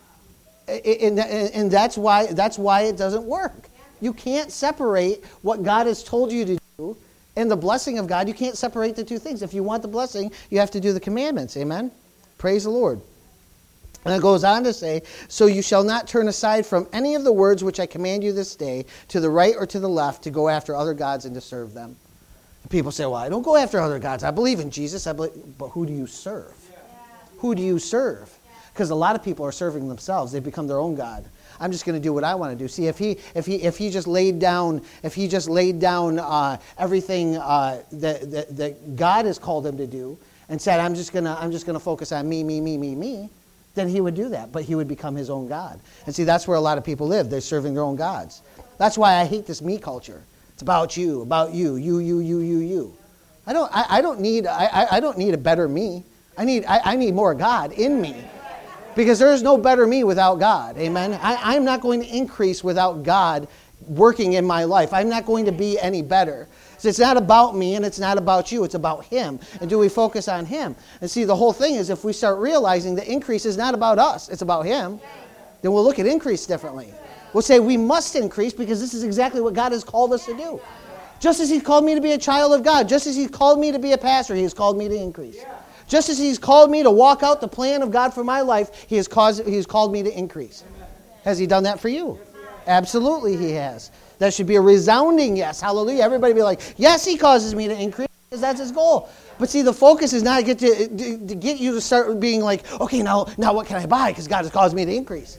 it. And, and that's why, that's why it doesn't work. You can't separate what God has told you to do and the blessing of God. You can't separate the two things. If you want the blessing, you have to do the commandments. Amen? Praise the Lord. And it goes on to say, so you shall not turn aside from any of the words which I command you this day, to the right or to the left, to go after other gods and to serve them. And people say, well, I don't go after other gods. I believe in Jesus. I believe, but who do you serve? Yeah. Who do you serve? Because a lot of people are serving themselves. They've become their own God. I'm just going to do what I want to do. See, if he if he if he just laid down if he just laid down uh, everything uh, that, that that God has called him to do, and said, I'm just gonna I'm just gonna focus on me, me, me, me, me. Then he would do that, but he would become his own God. And see, that's where a lot of people live. They're serving their own gods. That's why I hate this me culture. It's about you, about you, you, you, you, you, you. I don't, I, I don't need, I, I don't need a better me. I need, I, I need more God in me, because there is no better me without God. Amen. I, I'm not going to increase without God working in my life. I'm not going to be any better. So it's not about me and it's not about you. It's about him. And do we focus on him? And see, the whole thing is, if we start realizing the increase is not about us, it's about him, then we'll look at increase differently. We'll say we must increase because this is exactly what God has called us to do. Just as he's called me to be a child of God, just as he's called me to be a pastor, he has called me to increase. Just as he's called me to walk out the plan of God for my life, he has, caused, he has called me to increase. Has he done that for you? Absolutely he has. That should be a resounding yes. Hallelujah. Everybody be like, yes, he causes me to increase, because that's his goal. But see, the focus is not to get, to, to, to get you to start being like, okay, now, now what can I buy? Because God has caused me to increase.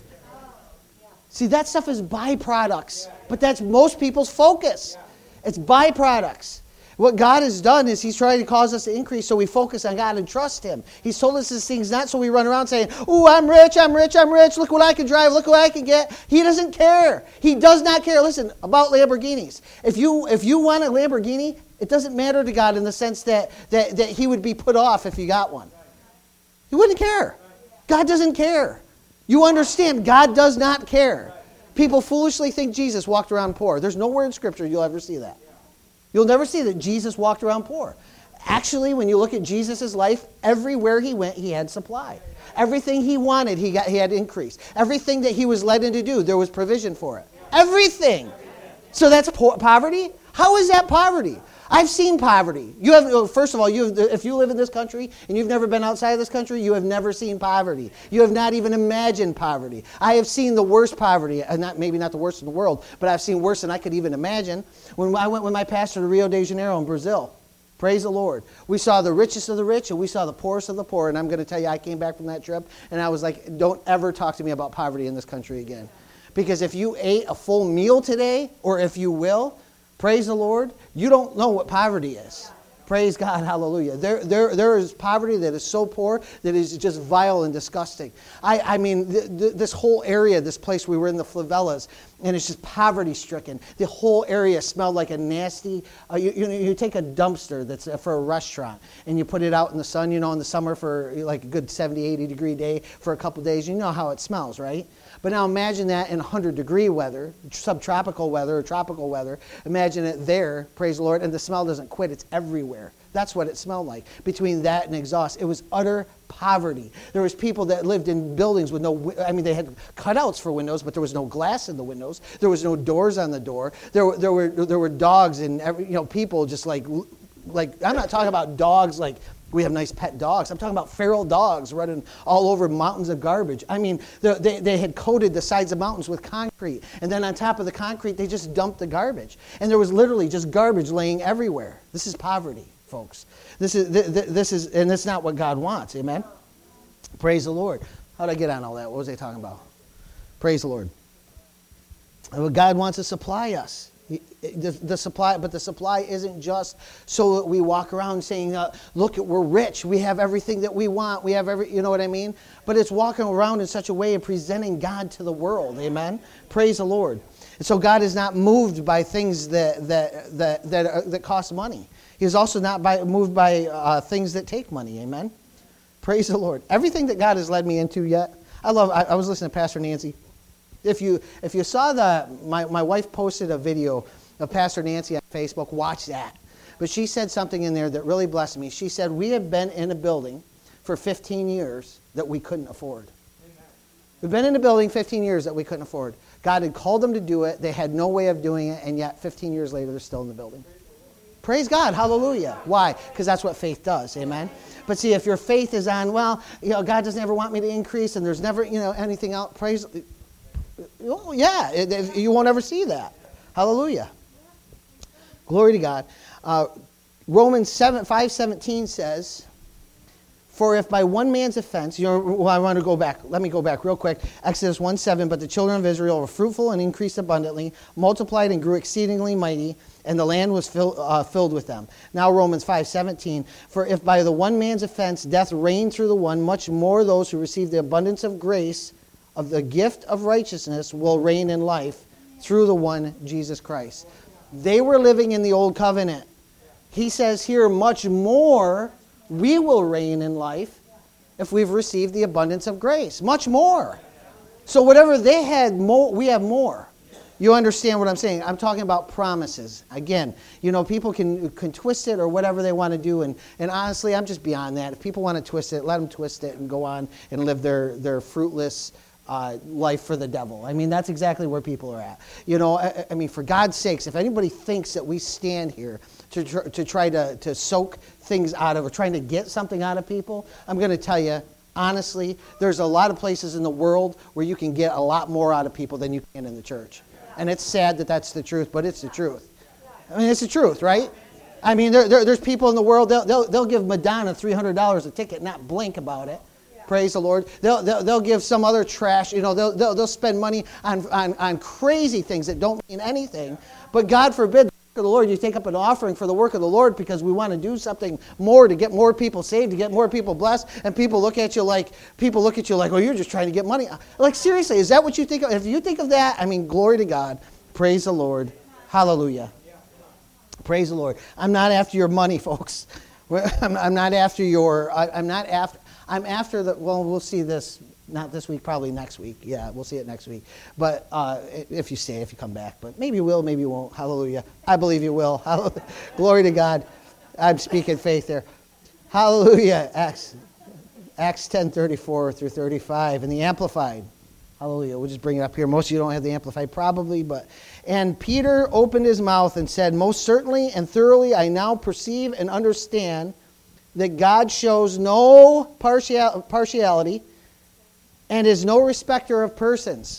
See, that stuff is byproducts. But that's most people's focus. It's byproducts. What God has done is he's trying to cause us to increase so we focus on God and trust him. He's told us these things not so we run around saying, ooh, I'm rich, I'm rich, I'm rich. Look what I can drive. Look what I can get. He doesn't care. He does not care. Listen, about Lamborghinis. If you if you want a Lamborghini, it doesn't matter to God in the sense that, that, that he would be put off if you got one. He wouldn't care. God doesn't care. You understand, God does not care. People foolishly think Jesus walked around poor. There's nowhere in Scripture you'll ever see that. You'll never see that Jesus walked around poor. Actually, when you look at Jesus' life, everywhere he went, he had supply. Everything he wanted, he got, he had increase. Everything that he was led in to do, there was provision for it. Everything. So that's po- poverty? How is that poverty? I've seen poverty. You have, first of all, you have, if you live in this country and you've never been outside of this country, you have never seen poverty. You have not even imagined poverty. I have seen the worst poverty, and not maybe not the worst in the world, but I've seen worse than I could even imagine. When I went with my pastor to Rio de Janeiro in Brazil, praise the Lord, we saw the richest of the rich and we saw the poorest of the poor. And I'm going to tell you, I came back from that trip and I was like, don't ever talk to me about poverty in this country again. Because if you ate a full meal today, or if you will, praise the Lord, you don't know what poverty is. Praise God, hallelujah. There, there, there is poverty that is so poor that is just vile and disgusting. I, I mean, th- th- this whole area, this place we were in, the favelas, and it's just poverty-stricken. The whole area smelled like a nasty, uh, you, you, you take a dumpster that's for a restaurant, and you put it out in the sun, you know, in the summer for like a good seventy, eighty degree day for a couple days. You know how it smells, right? But now imagine that in one hundred degree weather, subtropical weather or tropical weather. Imagine it there, praise the Lord, and the smell doesn't quit. It's everywhere. That's what it smelled like. Between that and exhaust, it was utter poverty. There was people that lived in buildings with no, I mean, they had cutouts for windows, but there was no glass in the windows. There was no doors on the door. There were there were there were dogs and every, you know, people just like like I'm not talking about dogs like we have nice pet dogs. I'm talking about feral dogs running all over mountains of garbage. I mean, they, they had coated the sides of mountains with concrete. And then on top of the concrete, they just dumped the garbage. And there was literally just garbage laying everywhere. This is poverty, folks. This is, this is, and that's not what God wants. Amen? Praise the Lord. How did I get on all that? What was I talking about? Praise the Lord. God wants to supply us. The, the supply, but the supply isn't just so that we walk around saying, uh, "Look, we're rich. We have everything that we want. We have every." You know what I mean? But it's walking around in such a way and presenting God to the world. Amen. Praise the Lord. And so God is not moved by things that that that that, uh, that cost money. He is also not by, moved by uh, things that take money. Amen. Praise the Lord. Everything that God has led me into yet, I love. I, I was listening to Pastor Nancy. If you if you saw the, my, my wife posted a video of Pastor Nancy on Facebook, watch that. But she said something in there that really blessed me. She said, we have been in a building for fifteen years that we couldn't afford. Amen. We've been in a building fifteen years that we couldn't afford. God had called them to do it. They had no way of doing it, and yet fifteen years later, they're still in the building. Praise God. Hallelujah. Why? Because that's what faith does. Amen. But see, if your faith is on, well, you know, God doesn't ever want me to increase, and there's never, you know, anything else, praise. Oh, yeah, it, it, you won't ever see that. Hallelujah. Glory to God. Uh, Romans five seventeen says, for if by one man's offense, you know, well, I want to go back. Let me go back real quick. Exodus one seven, but the children of Israel were fruitful and increased abundantly, multiplied and grew exceedingly mighty, and the land was fill, uh, filled with them. Now Romans five seventeen, for if by the one man's offense death reigned through the one, much more those who receive the abundance of grace of the gift of righteousness will reign in life through the one, Jesus Christ. They were living in the old covenant. He says here, much more we will reign in life if we've received the abundance of grace. Much more. So whatever they had, more, we have more. You understand what I'm saying? I'm talking about promises. Again, you know, people can can twist it or whatever they want to do. And, and honestly, I'm just beyond that. If people want to twist it, let them twist it and go on and live their, their fruitless Uh, life for the devil. I mean, that's exactly where people are at. You know, I, I mean, for God's sakes, if anybody thinks that we stand here to tr- to try to, to soak things out of or trying to get something out of people, I'm going to tell you, honestly, there's a lot of places in the world where you can get a lot more out of people than you can in the church. And it's sad that that's the truth, but it's the truth. I mean, it's the truth, right? I mean, there, there, there's people in the world, they'll, they'll, they'll give Madonna three hundred dollars a ticket and not blink about it. Praise the Lord. They'll, they'll they'll give some other trash, you know, they'll they'll, they'll spend money on, on, on crazy things that don't mean anything. But God forbid, the work of the Lord, you take up an offering for the work of the Lord because we want to do something more to get more people saved, to get more people blessed, and people look at you like, people look at you like, oh, you're just trying to get money. Like, seriously, is that what you think of? If you think of that, I mean, glory to God. Praise the Lord. Hallelujah. Praise the Lord. I'm not after your money, folks. I'm, I'm not after your, I, I'm not after, I'm after the, well, we'll see this, not this week, probably next week. Yeah, we'll see it next week. But uh, if you stay, if you come back. But maybe you will, maybe you won't. Hallelujah. I believe you will. Hallelujah. Glory to God. I'm speaking faith there. Hallelujah. Acts, Acts ten thirty-four through thirty-five in the Amplified. Hallelujah. We'll just bring it up here. Most of you don't have the Amplified probably, but. And Peter opened his mouth and said, most certainly and thoroughly I now perceive and understand that God shows no partial, partiality and is no respecter of persons.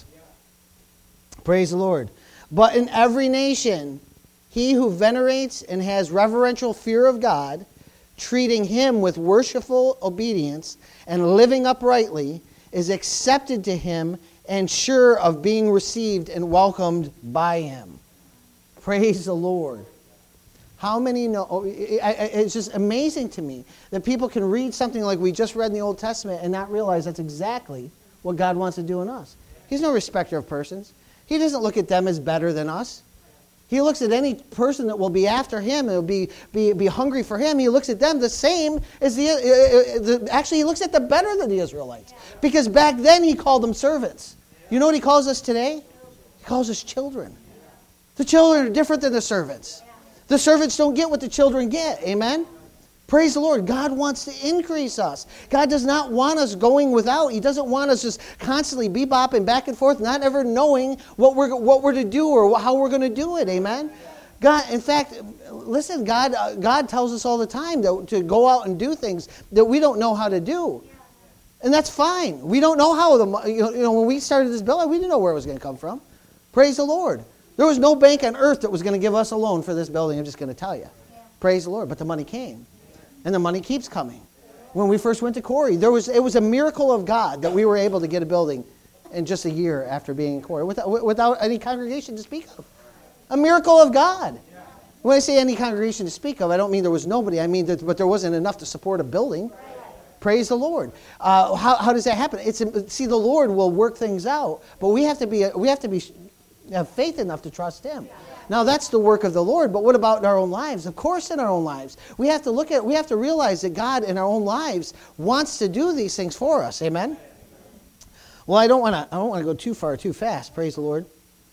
Praise the Lord. But in every nation, he who venerates and has reverential fear of God, treating him with worshipful obedience and living uprightly, is accepted to him and sure of being received and welcomed by him. Praise the Lord. How many know? It's just amazing to me that people can read something like we just read in the Old Testament and not realize that's exactly what God wants to do in us. He's no respecter of persons. He doesn't look at them as better than us. He looks at any person that will be after him and will be, be, be hungry for him. He looks at them the same as the, uh, the... Actually, he looks at them better than the Israelites. Because back then he called them servants. You know what he calls us today? He calls us children. The children are different than the servants. The servants don't get what the children get. Amen? Praise the Lord. God wants to increase us. God does not want us going without. He doesn't want us just constantly bebopping back and forth, not ever knowing what we're what we're to do or how we're going to do it. Amen? God, in fact, listen, God uh, God tells us all the time that, to go out and do things that we don't know how to do. And that's fine. We don't know how the, you know, when we started this building, we didn't know where it was going to come from. Praise the Lord. There was no bank on earth that was going to give us a loan for this building, I'm just going to tell you. Praise the Lord. But the money came. And the money keeps coming. When we first went to Corey, there was it was a miracle of God that we were able to get a building in just a year after being in Corey, without, without any congregation to speak of. A miracle of God. When I say any congregation to speak of, I don't mean there was nobody. I mean that, but there wasn't enough to support a building. Praise the Lord. Uh, how, how does that happen? It's see, the Lord will work things out, but we have to be we have to be have faith enough to trust Him. Now that's the work of the Lord, but what about in our own lives? Of course, in our own lives, we have to look at we have to realize that God in our own lives wants to do these things for us. Amen. Well, I don't want to I don't want to go too far too fast. Praise the Lord.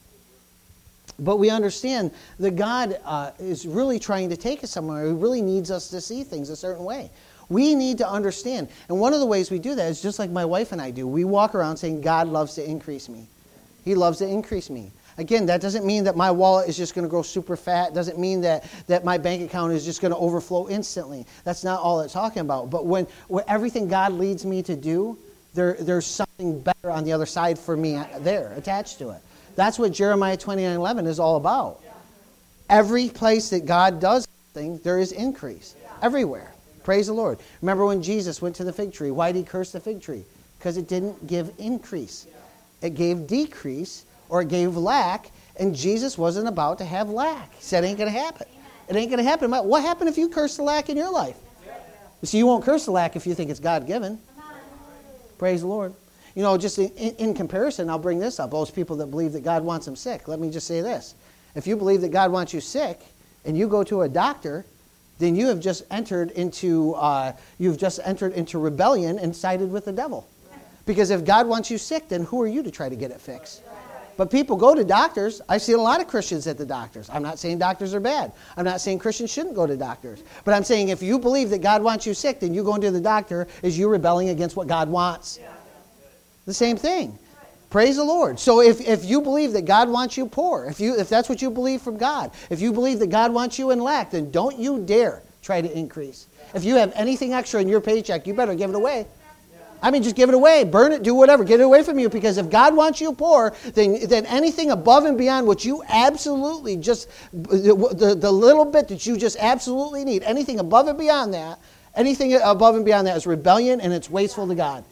But we understand that God uh, is really trying to take us somewhere. He really needs us to see things a certain way. We need to understand. And one of the ways we do that is just like my wife and I do. We walk around saying, God loves to increase me. He loves to increase me. Again, that doesn't mean that my wallet is just going to grow super fat. It doesn't mean that, that my bank account is just going to overflow instantly. That's not all it's talking about. But when, when everything God leads me to do, there, there's something better on the other side for me there, attached to it. That's what Jeremiah twenty-nine eleven is all about. Every place that God does something, there is increase. Everywhere. Praise the Lord. Remember when Jesus went to the fig tree. Why did he curse the fig tree? Because it didn't give increase. It gave decrease or it gave lack, and Jesus wasn't about to have lack. He said it ain't going to happen. It ain't going to happen. What happened if you curse the lack in your life? You see, you won't curse the lack if you think it's God-given. Praise the Lord. You know, just in, in comparison, I'll bring this up. Those people that believe that God wants them sick. Let me just say this. If you believe that God wants you sick and you go to a doctor, then you have just entered into uh, you've just entered into rebellion and sided with the devil. Because if God wants you sick, then who are you to try to get it fixed? But people go to doctors. I've seen a lot of Christians at the doctors. I'm not saying doctors are bad. I'm not saying Christians shouldn't go to doctors. But I'm saying if you believe that God wants you sick, then you going to the doctor is you rebelling against what God wants. The same thing. Praise the Lord. So if, if you believe that God wants you poor, if you if that's what you believe from God, if you believe that God wants you in lack, then don't you dare try to increase. If you have anything extra in your paycheck, you better give it away. I mean, just give it away. Burn it. Do whatever. Get it away from you. Because if God wants you poor, then, then anything above and beyond what you absolutely just, the, the, the little bit that you just absolutely need, anything above and beyond that, anything above and beyond that is rebellion and it's wasteful to God.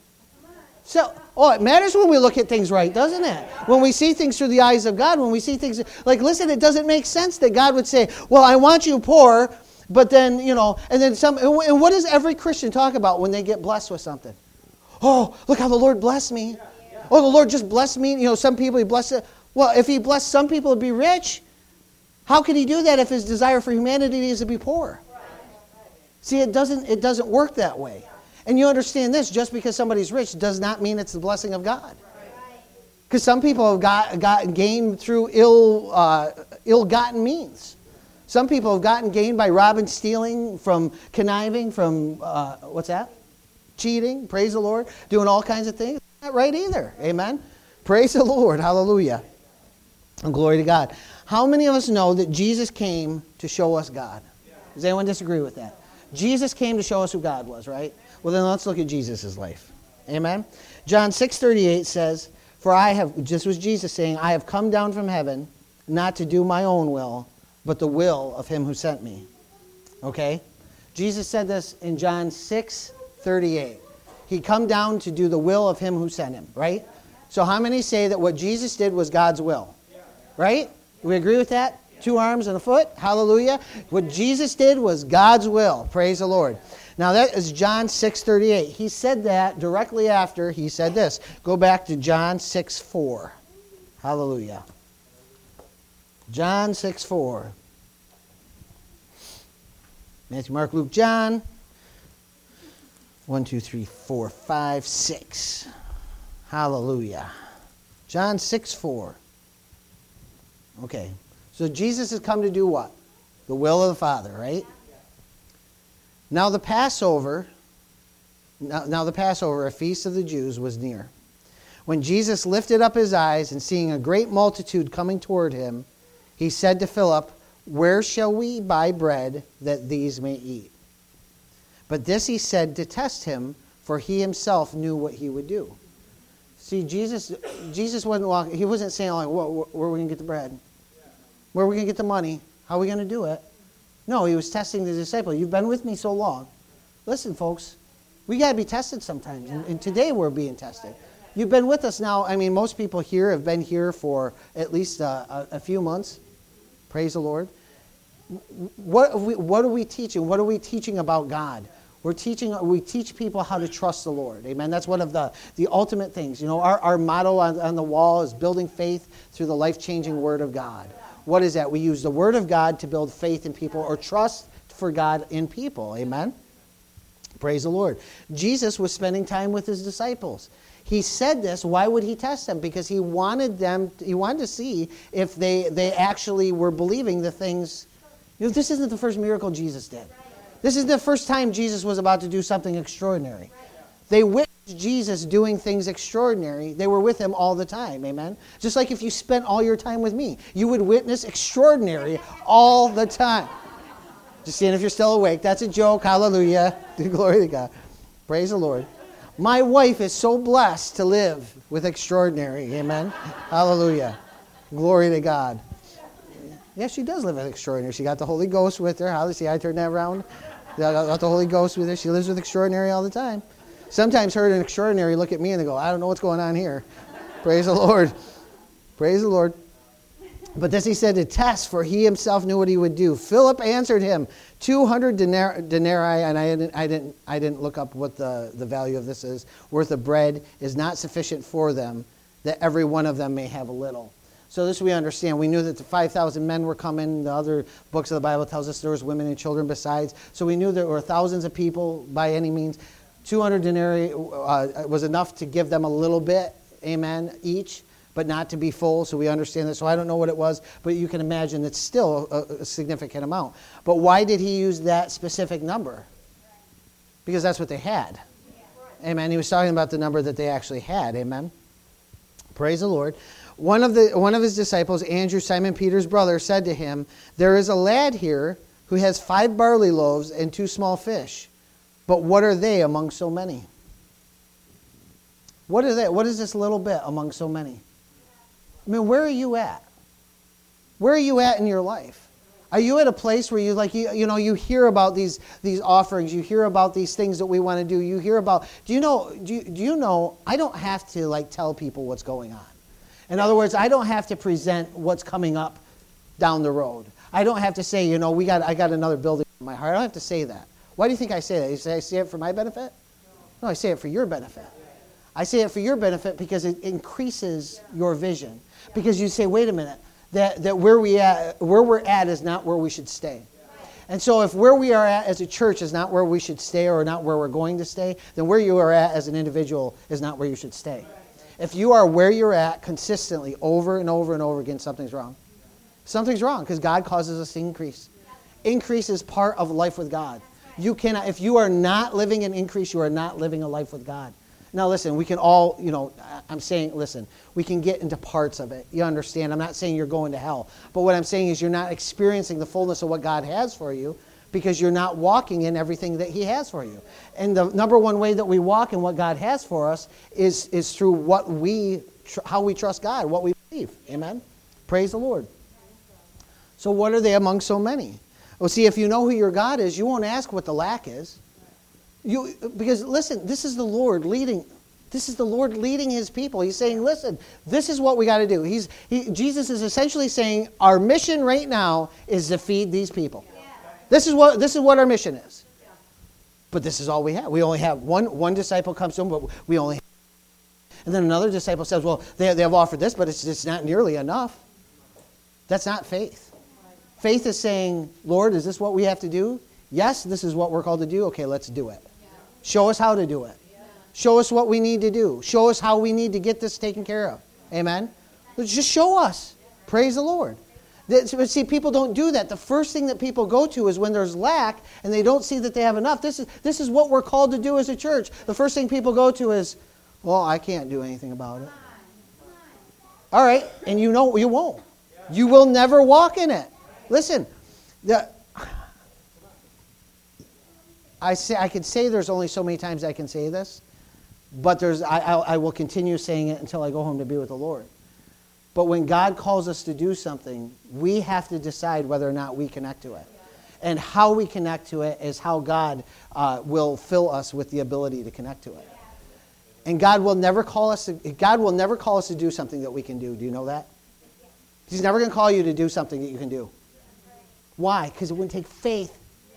So, oh, it matters when we look at things right, doesn't it? When we see things through the eyes of God, when we see things, like, listen, it doesn't make sense that God would say, well, I want you poor, but then, you know, and then some, and what does every Christian talk about when they get blessed with something? Oh, look how the Lord blessed me. Oh, the Lord just blessed me. You know, some people he blessed it. Well, if he blessed some people to be rich, how can he do that if his desire for humanity is to be poor? See, it doesn't, it doesn't work that way. And you understand this, just because somebody's rich does not mean it's the blessing of God. Because some people have got, gotten gain through ill, uh, ill-gotten means. Some people have gotten gain by robbing, stealing, from conniving, from, uh, what's that? Cheating, praise the Lord, doing all kinds of things. Not right either, amen? Praise the Lord, hallelujah. And glory to God. How many of us know that Jesus came to show us God? Does anyone disagree with that? Jesus came to show us who God was, right? Well, then let's look at Jesus' life. Amen? John six thirty-eight says, For I have, this was Jesus saying, I have come down from heaven not to do my own will, but the will of him who sent me. Okay? Jesus said this in John six thirty-eight. He come down to do the will of him who sent him, right? So how many say that what Jesus did was God's will? Right? Do we agree with that? Two arms and a foot? Hallelujah. What Jesus did was God's will. Praise the Lord. Now that is John six thirty-eight. He said that directly after he said this. Go back to John six four. Hallelujah. John six four. Matthew, Mark, Luke, John. One, two, three, four, five, six. Hallelujah. John six four. Okay. So Jesus has come to do what? The will of the Father, right? Now the Passover, now, now the Passover, a feast of the Jews, was near. When Jesus lifted up his eyes and seeing a great multitude coming toward him, he said to Philip, "Where shall we buy bread that these may eat?" But this he said to test him, for he himself knew what he would do. See, Jesus Jesus wasn't walking, he wasn't saying, like, where, where are we going to get the bread? Where are we going to get the money? How are we going to do it? No, he was testing the disciple. You've been with me so long. Listen, folks, we got to be tested sometimes. And, and today we're being tested. You've been with us now. I mean, most people here have been here for at least uh, a, a few months. Praise the Lord. What are, we, what are we teaching? What are we teaching about God? We're teaching, we teach people how to trust the Lord. Amen. That's one of the, the ultimate things. You know, our, our motto on, on the wall is building faith through the life-changing Word of God. What is that? We use the Word of God to build faith in people or trust for God in people. Amen. Praise the Lord. Jesus was spending time with his disciples. He said this. Why would he test them? Because he wanted them, he wanted to see if they, they actually were believing the things. You know, this isn't the first miracle Jesus did. This is the first time Jesus was about to do something extraordinary. They witnessed Jesus doing things extraordinary. They were with him all the time. Amen. Just like if you spent all your time with me, you would witness extraordinary all the time. Just seeing if you're still awake. That's a joke. Hallelujah. Glory to God. Praise the Lord. My wife is so blessed to live with extraordinary. Amen. Hallelujah. Glory to God. Yeah, she does live with extraordinary. She got the Holy Ghost with her. How see I turned that around? I got the Holy Ghost with her. She lives with extraordinary all the time. Sometimes her and extraordinary look at me and they go, "I don't know what's going on here." Praise the Lord. Praise the Lord. But this he said to test, for he himself knew what he would do. Philip answered him, two hundred denar- denarii, and I didn't, I didn't, I didn't look up what the, the value of this is, worth of bread is not sufficient for them, that every one of them may have a little. So this we understand. We knew that the five thousand men were coming. The other books of the Bible tells us there was women and children besides. So we knew there were thousands of people by any means. two hundred denarii uh, was enough to give them a little bit, amen, each, but not to be full. So we understand that. So I don't know what it was, but you can imagine it's still a, a significant amount. But why did he use that specific number? Because that's what they had. Amen. He was talking about the number that they actually had. Amen. Praise the Lord. One of the one of his disciples, Andrew, Simon Peter's brother, said to him, "There is a lad here who has five barley loaves and two small fish. But what are they among so many?" What is that? What is this little bit among so many? I mean, where are you at? Where are you at in your life? Are you at a place where you like you you know you hear about these these offerings, you hear about these things that we want to do, you hear about do you know do you, do you know I don't have to like tell people what's going on. In other words, I don't have to present what's coming up down the road. I don't have to say, you know, we got I got another building in my heart. I don't have to say that. Why do you think I say that? You say I say it for my benefit? No, I say it for your benefit. I say it for your benefit because it increases your vision. Because you say, wait a minute, that, that where we at where we're at is not where we should stay. And so if where we are at as a church is not where we should stay or not where we're going to stay, then where you are at as an individual is not where you should stay. If you are where you're at consistently over and over and over again, something's wrong. Something's wrong because God causes us to increase. Increase is part of life with God. You cannot, if you are not living in increase, you are not living a life with God. Now listen, we can all, you know, I'm saying, listen, we can get into parts of it. You understand? I'm not saying you're going to hell. But what I'm saying is you're not experiencing the fullness of what God has for you because you're not walking in everything that he has for you. And the number one way that we walk in what God has for us is, is through what we, tr- how we trust God, what we believe. Amen? Praise the Lord. So what are they among so many? Well, see, if you know who your God is, you won't ask what the lack is. You, because listen, this is the Lord leading. This is the Lord leading his people. He's saying, listen, this is what we got to do. He's, he, Jesus is essentially saying, our mission right now is to feed these people. Yeah. This is what this is what our mission is. Yeah. But this is all we have. We only have one. One disciple comes to him, but we only have. And then another disciple says, well, they, they have offered this, but it's just not nearly enough. That's not faith. Faith is saying, Lord, is this what we have to do? Yes, this is what we're called to do. Okay, let's do it. Yeah. Show us how to do it. Yeah. Show us what we need to do. Show us how we need to get this taken care of. Amen? Just show us. Praise the Lord. But see, people don't do that. The first thing that people go to is when there's lack and they don't see that they have enough. This is, this is what we're called to do as a church. The first thing people go to is, well, I can't do anything about it. All right, and you know you won't. You will never walk in it. Listen, the, I say I could say there's only so many times I can say this, but there's I, I, I will continue saying it until I go home to be with the Lord. But when God calls us to do something, we have to decide whether or not we connect to it. And how we connect to it is how God uh, will fill us with the ability to connect to it. And God will never call us to, God will never call us to do something that we can do. Do you know that? He's never going to call you to do something that you can do. Why? Because it wouldn't take faith.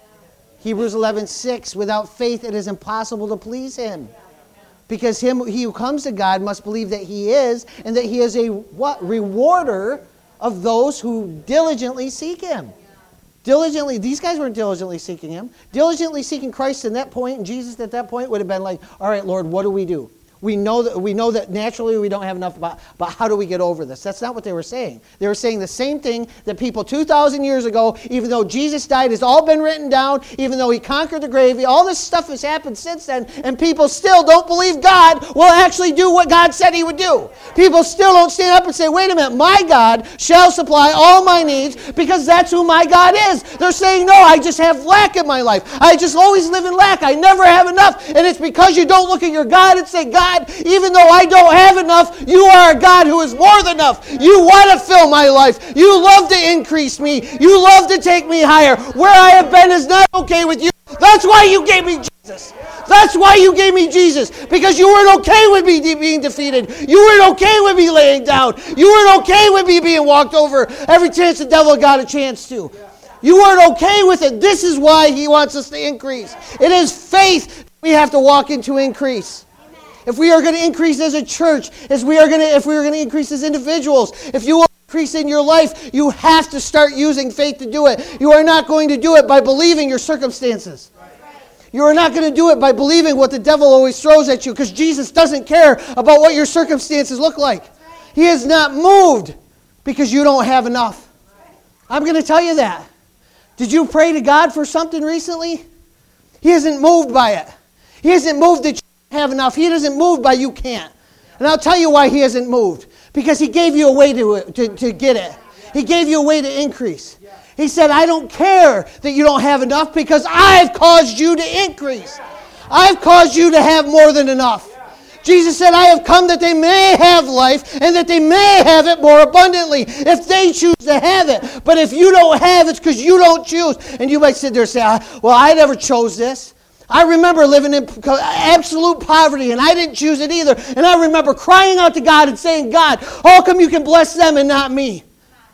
Hebrews eleven six, without faith it is impossible to please Him. Because him, he who comes to God must believe that He is, and that He is a what? Rewarder of those who diligently seek Him. Diligently, these guys weren't diligently seeking Him. Diligently seeking Christ in that point, and Jesus at that point would have been like, all right, Lord, what do we do? We know that we know that naturally we don't have enough, but, but how do we get over this? That's not what they were saying. They were saying the same thing that people two thousand years ago, even though Jesus died, has all been written down, even though He conquered the grave, all this stuff has happened since then, and people still don't believe God will actually do what God said He would do. People still don't stand up and say, wait a minute, my God shall supply all my needs, because that's who my God is. They're saying, no, I just have lack in my life. I just always live in lack. I never have enough. And it's because you don't look at your God and say, God, even though I don't have enough, you are a God who is more than enough. You want to fill my life. You love to increase me. You love to take me higher. Where I have been is not okay with you. That's why you gave me Jesus. That's why you gave me Jesus. Because you weren't okay with me de- being defeated. You weren't okay with me laying down. You weren't okay with me being walked over every chance the devil got a chance to. You weren't okay with it. This is why He wants us to increase. It is faith we have to walk into increase. If we are going to increase as a church, as we are going to, if we are going to increase as individuals, if you will increase in your life, you have to start using faith to do it. You are not going to do it by believing your circumstances. You are not going to do it by believing what the devil always throws at you, because Jesus doesn't care about what your circumstances look like. He is not moved because you don't have enough. I'm going to tell you that. Did you pray to God for something recently? He isn't moved by it. He isn't moved that you have enough. He isn't moved by you can't. And I'll tell you why He isn't moved. Because He gave you a way to, to, to get it. He gave you a way to increase. He said, I don't care that you don't have enough, because I've caused you to increase. I've caused you to have more than enough. Jesus said, I have come that they may have life, and that they may have it more abundantly, if they choose to have it. But if you don't have it, it's because you don't choose. And you might sit there and say, well, I never chose this. I remember living in absolute poverty, and I didn't choose it either. And I remember crying out to God and saying, God, how come you can bless them and not me?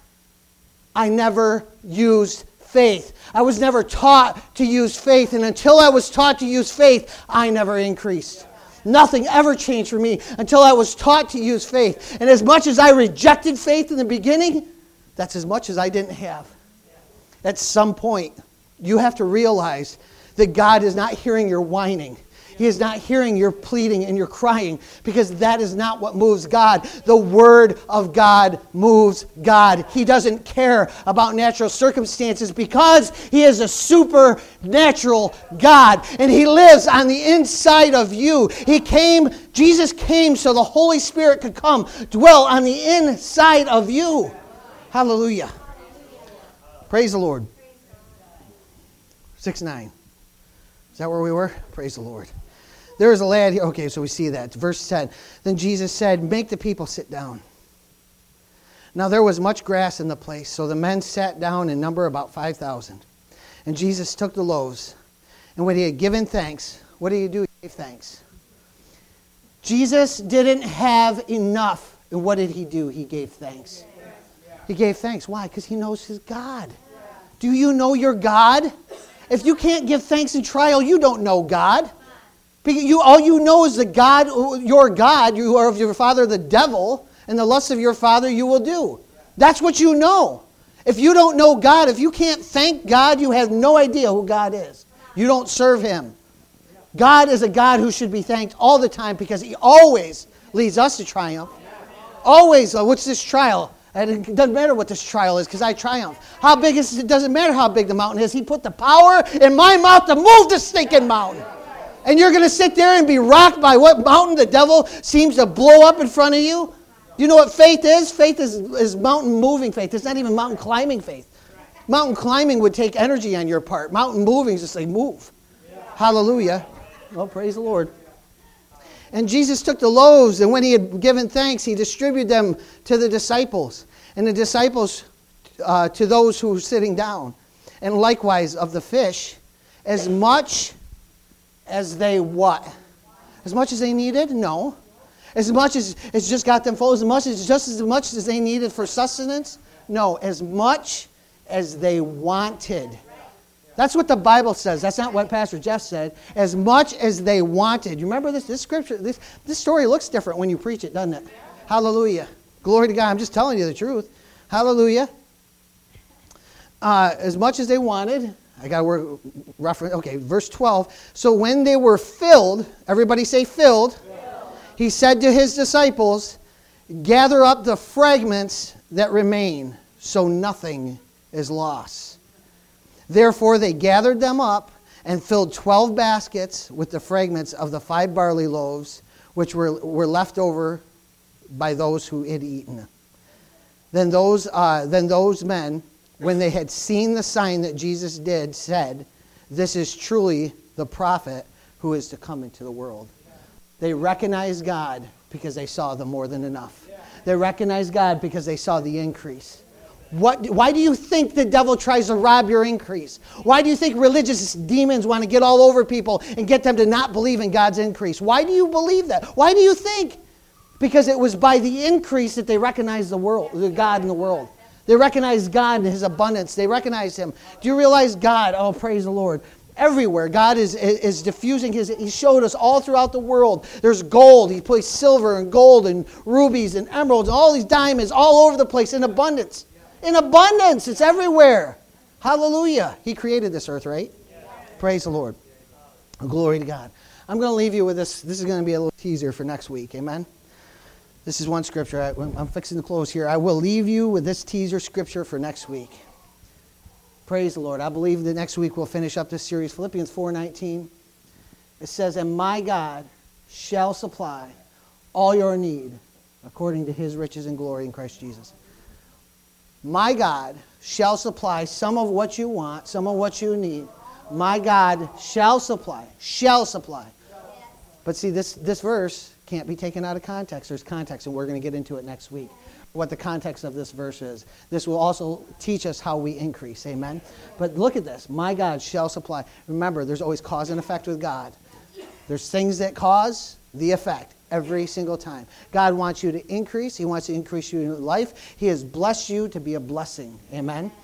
I never used faith. I was never taught to use faith. And until I was taught to use faith, I never increased. Nothing ever changed for me until I was taught to use faith. And as much as I rejected faith in the beginning, that's as much as I didn't have. At some point, you have to realize that God is not hearing your whining. He is not hearing your pleading and your crying, because that is not what moves God. The Word of God moves God. He doesn't care about natural circumstances, because He is a supernatural God, and He lives on the inside of you. He came, Jesus came so the Holy Spirit could come, dwell on the inside of you. Hallelujah. Praise the Lord. six nine. Is that where we were? Praise the Lord. There is a lad here. Okay, so we see that. Verse ten. Then Jesus said, make the people sit down. Now there was much grass in the place, so the men sat down in number about five thousand. And Jesus took the loaves, and when He had given thanks, what did He do? He gave thanks. Jesus didn't have enough. And what did He do? He gave thanks. He gave thanks. Why? Because He knows His God. Do you know your God? If you can't give thanks in trial, you don't know God. You, all you know is the God, your God, you are of your father the devil, and the lusts of your father you will do. That's what you know. If you don't know God, if you can't thank God, you have no idea who God is. You don't serve Him. God is a God who should be thanked all the time, because He always leads us to triumph. Always, uh, what's this trial? And it doesn't matter what this trial is because I triumph. How big is it? It doesn't matter how big the mountain is. He put the power in my mouth to move the stinking mountain. And you're going to sit there and be rocked by what mountain the devil seems to blow up in front of you? You know what faith is? Faith is, is mountain moving faith. It's not even mountain climbing faith. Mountain climbing would take energy on your part. Mountain moving is just like move. Hallelujah. Well, praise the Lord. And Jesus took the loaves, and when he had given thanks, he distributed them to the disciples. And the disciples uh, to those who were sitting down. And likewise of the fish, as much as they what? As much as they needed? No. As much as it's just got them full, as much as just as much as they needed for sustenance? No. As much as they wanted. That's what the Bible says. That's not what Pastor Jeff said. As much as they wanted. You remember this? This scripture, this, this story looks different when you preach it, doesn't it? Hallelujah. Glory to God. I'm just telling you the truth. Hallelujah. Uh, as much as they wanted. I got to work reference. Okay, verse twelve. So when they were filled, everybody say filled. Filled. He said to his disciples, gather up the fragments that remain, so nothing is lost. Therefore they gathered them up and filled twelve baskets with the fragments of the five barley loaves, which were, were left over by those who had eaten. Then those, uh, then those men, when they had seen the sign that Jesus did, said, this is truly the prophet who is to come into the world. They recognized God because they saw the more than enough. They recognized God because they saw the increase. What, why do you think the devil tries to rob your increase? Why do you think religious demons want to get all over people and get them to not believe in God's increase? Why do you believe that? Why do you think? Because it was by the increase that they recognized the world, the God in the world. They recognized God and his abundance. They recognized him. Do you realize God? Oh, praise the Lord. Everywhere, God is, is diffusing his, he showed us all throughout the world. There's gold. He placed silver and gold and rubies and emeralds and all these diamonds all over the place in abundance. In abundance. It's everywhere. Hallelujah. He created this earth, right? Praise the Lord. Glory to God. I'm going to leave you with this. This is going to be a little teaser for next week. Amen. This is one scripture. I, I'm fixing to close here. I will leave you with this teaser scripture for next week. Praise the Lord. I believe that next week we'll finish up this series. Philippians four nineteen. It says, and my God shall supply all your need according to his riches and glory in Christ Jesus. My God shall supply some of what you want, some of what you need. My God shall supply, shall supply. But see, this, this verse can't be taken out of context. There's context, and we're going to get into it next week, what the context of this verse is. This will also teach us how we increase. Amen? But look at this. My God shall supply. Remember, there's always cause and effect with God. There's things that cause the effect every single time. God wants you to increase. He wants to increase you in life. He has blessed you to be a blessing. Amen?